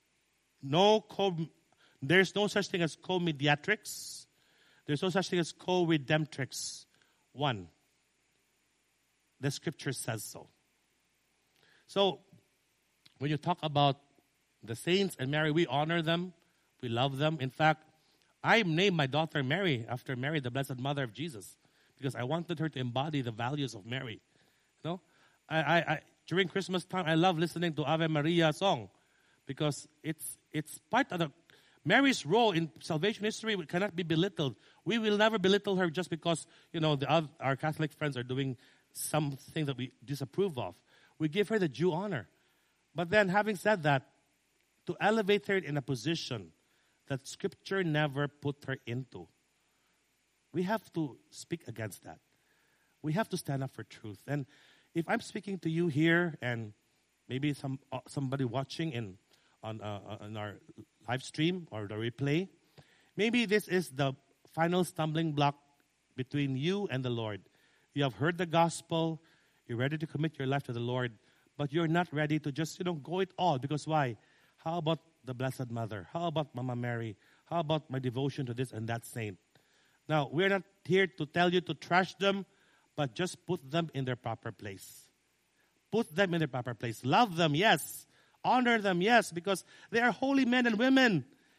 There's no such thing as co-mediatrix. There's no such thing as co-redemptrix. One. The Scripture says so. So, when you talk about the saints and Mary, we honor them. We love them. In fact, I named my daughter Mary after Mary, the Blessed Mother of Jesus, because I wanted her to embody the values of Mary. You know, I during Christmas time, I love listening to Ave Maria song, because it's part of Mary's role in salvation history cannot be belittled. We will never belittle her just because, our Catholic friends are doing something that we disapprove of. We give her the due honor. But then, having said that, to elevate her in a position that Scripture never put her into, we have to speak against that. We have to stand up for truth. And if I'm speaking to you here, and maybe somebody watching on our live stream or the replay, maybe this is the final stumbling block between you and the Lord. You have heard the gospel, you're ready to commit your life to the Lord, but you're not ready to just, go it all. Because why? How about the Blessed Mother? How about Mama Mary? How about my devotion to this and that saint? Now, we're not here to tell you to trash them, but just put them in their proper place. Put them in their proper place. Love them, yes. Honor them, yes, because they are holy men and women.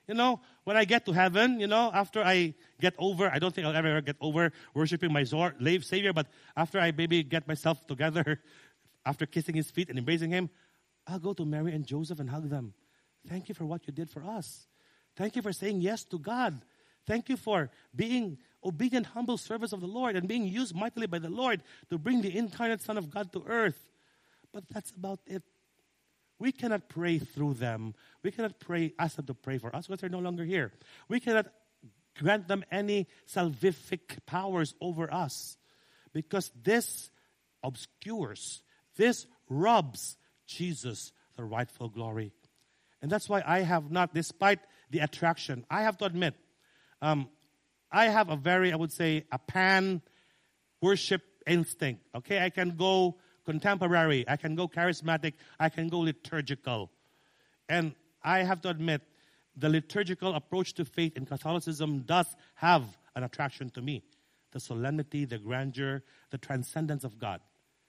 When I get to heaven, after I get over, I don't think I'll ever get over worshiping my Savior, but after I maybe get myself together, after kissing his feet and embracing him, I'll go to Mary and Joseph and hug them. Thank you for what you did for us. Thank you for saying yes to God. Thank you for being obedient, humble servants of the Lord and being used mightily by the Lord to bring the incarnate Son of God to earth. But that's about it. We cannot pray through them. We cannot ask them to pray for us because they're no longer here. We cannot grant them any salvific powers over us because this obscures, this robs Jesus the rightful glory. And that's why I have not, despite the attraction, I have to admit, I have a pan-worship instinct. Okay, I can go contemporary, I can go charismatic, I can go liturgical. And I have to admit, the liturgical approach to faith in Catholicism does have an attraction to me. The solemnity, the grandeur, the transcendence of God.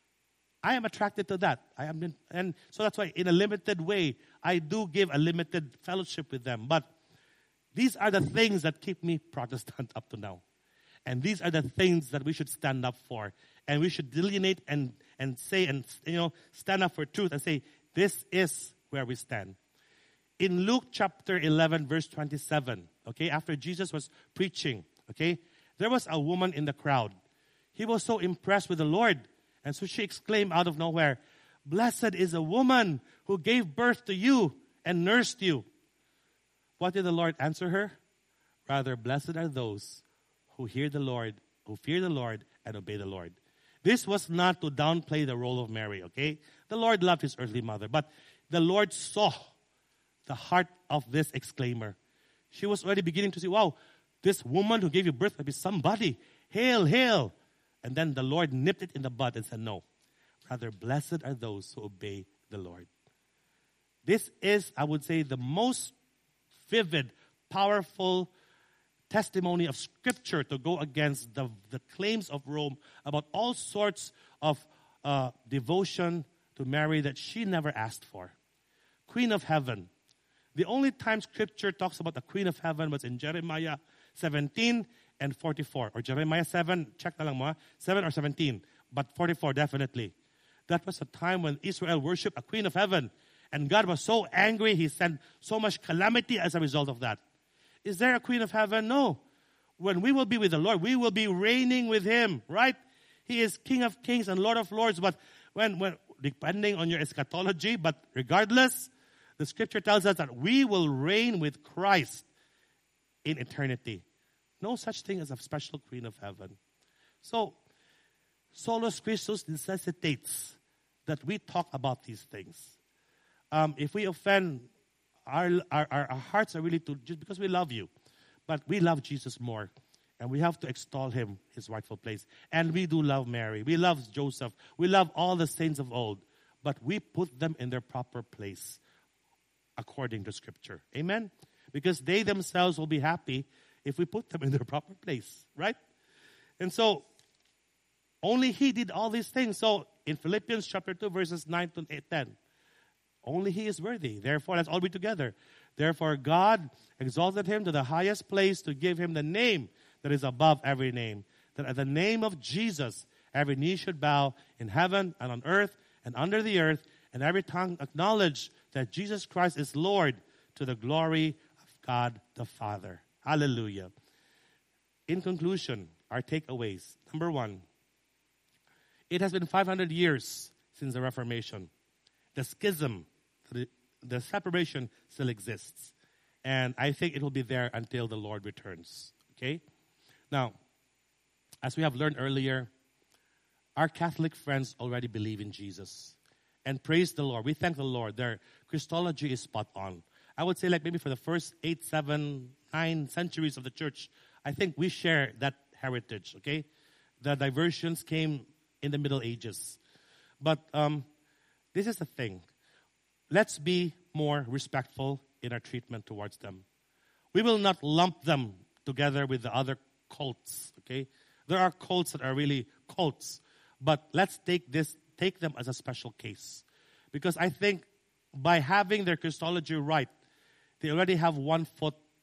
I am attracted to that. And so that's why in a limited way, I do give a limited fellowship with them. But these are the things that keep me Protestant up to now. And these are the things that we should stand up for. And we should delineate and say and stand up for truth and say, this is where we stand. In Luke chapter 11, verse 27, okay, after Jesus was preaching, okay, there was a woman in the crowd. He was so impressed with the Lord. And so she exclaimed out of nowhere, "Blessed is a woman who gave birth to you and nursed you." What did the Lord answer her? Rather, blessed are those who hear the Lord, who fear the Lord, and obey the Lord. This was not to downplay the role of Mary, okay? The Lord loved his earthly mother, but the Lord saw the heart of this exclaimer. She was already beginning to say, wow, this woman who gave you birth might be somebody. Hail, hail. And then the Lord nipped it in the bud and said, no. Rather, blessed are those who obey the Lord. This is, I would say, the most vivid, powerful testimony of Scripture to go against the claims of Rome about all sorts of devotion to Mary that she never asked for. Queen of Heaven. The only time Scripture talks about the Queen of Heaven was in Jeremiah 17 and 44. Or Jeremiah 7, check na lang mo, 7 or 17. But 44 definitely. That was a time when Israel worshipped a Queen of Heaven. And God was so angry, He sent so much calamity as a result of that. Is there a Queen of Heaven? No. When we will be with the Lord, we will be reigning with Him, right? He is King of Kings and Lord of Lords. But when depending on your eschatology, but regardless, the Scripture tells us that we will reign with Christ in eternity. No such thing as a special Queen of Heaven. So, Solus Christus necessitates that we talk about these things. If we offend, our hearts are really just because we love you. But we love Jesus more. And we have to extol Him, His rightful place. And we do love Mary. We love Joseph. We love all the saints of old. But we put them in their proper place according to Scripture. Amen? Because they themselves will be happy if we put them in their proper place. Right? And so, only He did all these things. So, in Philippians chapter 2, verses 9 to 10, only He is worthy. Therefore, let's all be together. Therefore, God exalted Him to the highest place to give Him the name that is above every name. That at the name of Jesus, every knee should bow in heaven and on earth and under the earth, and every tongue acknowledge that Jesus Christ is Lord, to the glory of God the Father. Hallelujah. In conclusion, our takeaways. Number one, it has been 500 years since the Reformation. The schism, the separation still exists. And I think it will be there until the Lord returns. Okay? Now, as we have learned earlier, our Catholic friends already believe in Jesus. And praise the Lord. We thank the Lord. Their Christology is spot on. I would say like maybe for the first 8, 7, 9 centuries of the church, I think we share that heritage. Okay? The diversions came in the Middle Ages. But this is the thing. Let's be more respectful in our treatment towards them. We will not lump them together with the other cults, okay? There are cults that are really cults, but let's take them as a special case. Because I think by having their Christology right, they already have one foot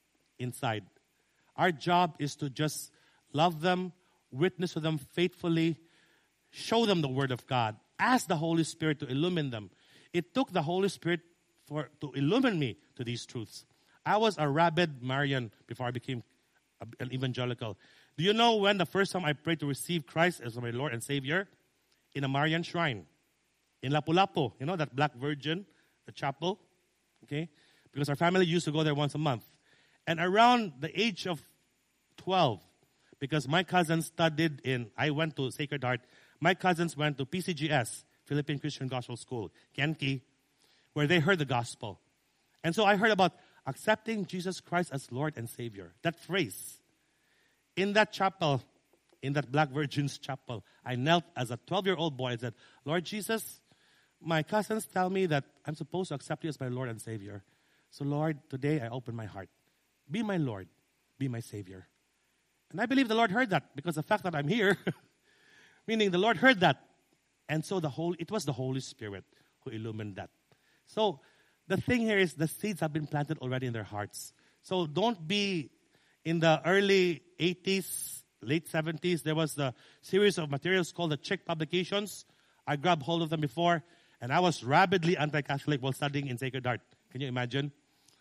inside. Our job is to just love them, witness to them faithfully, show them the Word of God, ask the Holy Spirit to illumine them. It took the Holy Spirit to illumine me to these truths. I was a rabid Marian before I became an evangelical. Do you know when the first time I prayed to receive Christ as my Lord and Savior? In a Marian shrine. In Lapu-Lapu. You know, that Black Virgin, the chapel. Okay? Because our family used to go there once a month. And around the age of 12, because my cousins studied I went to Sacred Heart. My cousins went to PCGS, Philippine Christian Gospel School, Kenki, where they heard the gospel. And so I heard about accepting Jesus Christ as Lord and Savior. That phrase. In that chapel, in that Black Virgin's chapel, I knelt as a 12-year-old boy and said, Lord Jesus, my cousins tell me that I'm supposed to accept you as my Lord and Savior. So Lord, today I open my heart. Be my Lord. Be my Savior. And I believe the Lord heard that because the fact that I'm here, meaning the Lord heard that. And so it was the Holy Spirit who illumined that. So the thing here is the seeds have been planted already in their hearts. So don't be in the early 80s, late 70s, there was the series of materials called the Chick Publications. I grabbed hold of them before, and I was rabidly anti-Catholic while studying in Sacred Heart. Can you imagine?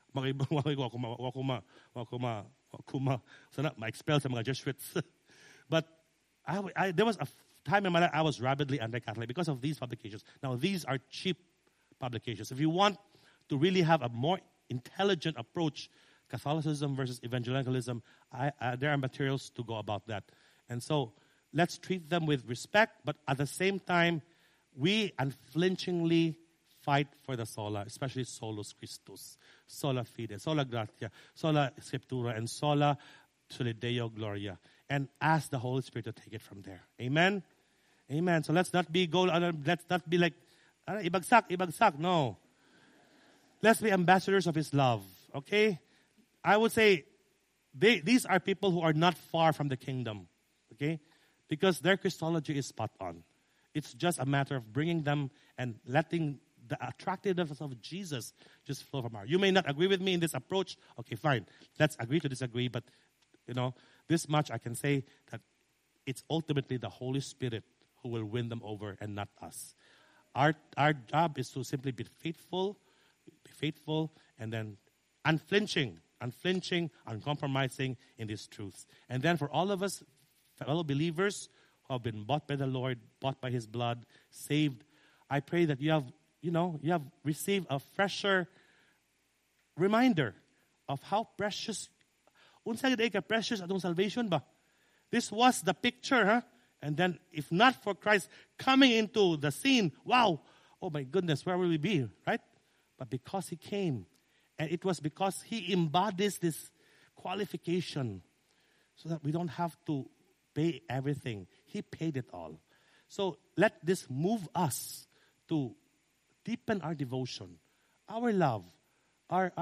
Ma-expel sa mga Jesuits. But there was a time in my life I was rabidly anti-Catholic because of these publications. Now, these are cheap publications. If you want to really have a more intelligent approach, Catholicism versus evangelicalism, there are materials to go about that. And so, let's treat them with respect, but at the same time, we unflinchingly fight for the sola, especially solus Christus, sola fide, sola gratia, sola scriptura, and sola soli Deo gloria, and ask the Holy Spirit to take it from there. Amen? Amen. So let's not be like, ibagsak. No. Let's be ambassadors of His love. Okay? I would say these are people who are not far from the kingdom. Okay? Because their Christology is spot on. It's just a matter of bringing them and letting the attractiveness of Jesus just flow from our. You may not agree with me in this approach. Okay, fine. Let's agree to disagree. But, this much I can say that it's ultimately the Holy Spirit who will win them over and not us. Our job is to simply be faithful, and then unflinching, uncompromising in these truths. And then for all of us, fellow believers who have been bought by the Lord, bought by His blood, saved, I pray that you have received a fresher reminder of how precious, precious atong salvation ba? This was the picture, huh? And then, if not for Christ coming into the scene, wow, oh my goodness, where will we be, right? But because He came, and it was because He embodies this qualification so that we don't have to pay everything. He paid it all. So let this move us to deepen our devotion, our love, our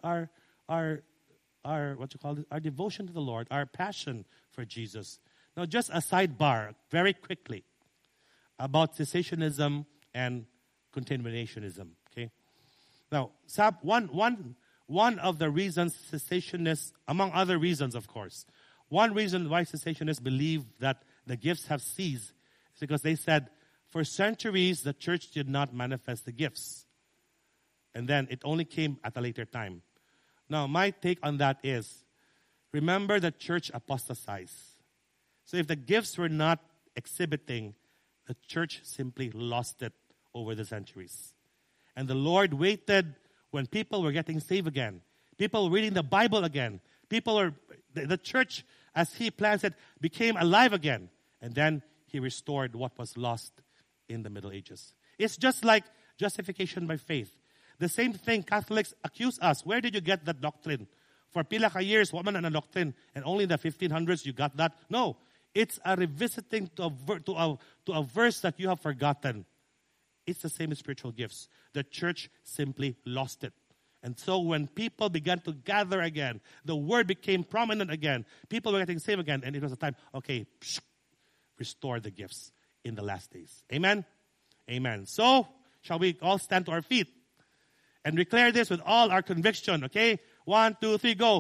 our devotion to the Lord, our passion for Jesus. Now, just a sidebar, very quickly, about cessationism and continuationism. Okay. Now, one of the reasons cessationists, among other reasons, of course, one reason why cessationists believe that the gifts have ceased is because they said, for centuries, the church did not manifest the gifts. And then it only came at a later time. Now, my take on that is, remember the church apostatized. So if the gifts were not exhibiting, the church simply lost it over the centuries. And the Lord waited when people were getting saved again. People were reading the Bible again. The church, as He plans it, became alive again. And then He restored what was lost in the Middle Ages. It's just like justification by faith. The same thing Catholics accuse us. Where did you get that doctrine? For pila ka years, what man ang doctrine? And only in the 1500s you got that? No. It's a revisiting to a verse that you have forgotten. It's the same with spiritual gifts. The church simply lost it. And so when people began to gather again, the word became prominent again. People were getting saved again. And it was a time, okay, restore the gifts in the last days. Amen? Amen. So, shall we all stand to our feet and declare this with all our conviction, okay? 1, 2, 3, go.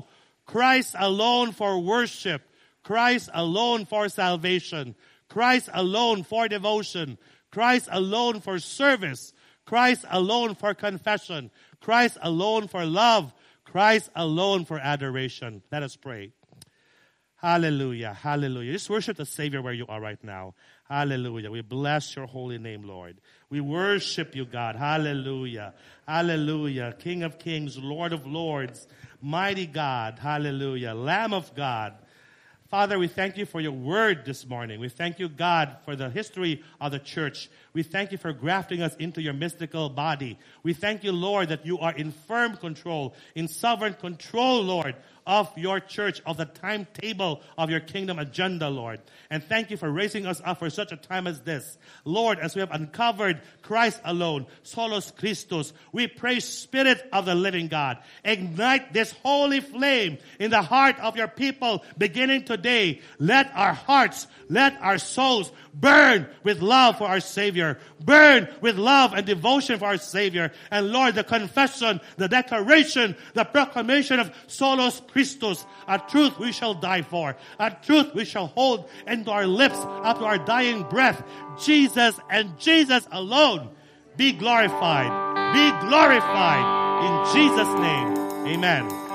Christ alone for worship. Christ alone for salvation. Christ alone for devotion. Christ alone for service. Christ alone for confession. Christ alone for love. Christ alone for adoration. Let us pray. Hallelujah. Hallelujah. Just worship the Savior where you are right now. Hallelujah. We bless your holy name, Lord. We worship you, God. Hallelujah. Hallelujah. King of kings, Lord of lords, mighty God. Hallelujah. Lamb of God. Father, we thank you for your word this morning. We thank you, God, for the history of the church. We thank you for grafting us into your mystical body. We thank you, Lord, that you are in firm control, in sovereign control, Lord, of your church, of the timetable of your kingdom agenda, Lord. And thank you for raising us up for such a time as this. Lord, as we have uncovered Christ alone, Solus Christus, we pray, Spirit of the living God, ignite this holy flame in the heart of your people beginning today. Let our hearts, let our souls burn with love for our Savior. Burn with love and devotion for our Savior. And Lord, the confession, the declaration, the proclamation of Solus Christus, a truth we shall die for, a truth we shall hold into our lips up to our dying breath. Jesus and Jesus alone be glorified. Be glorified in Jesus' name. Amen.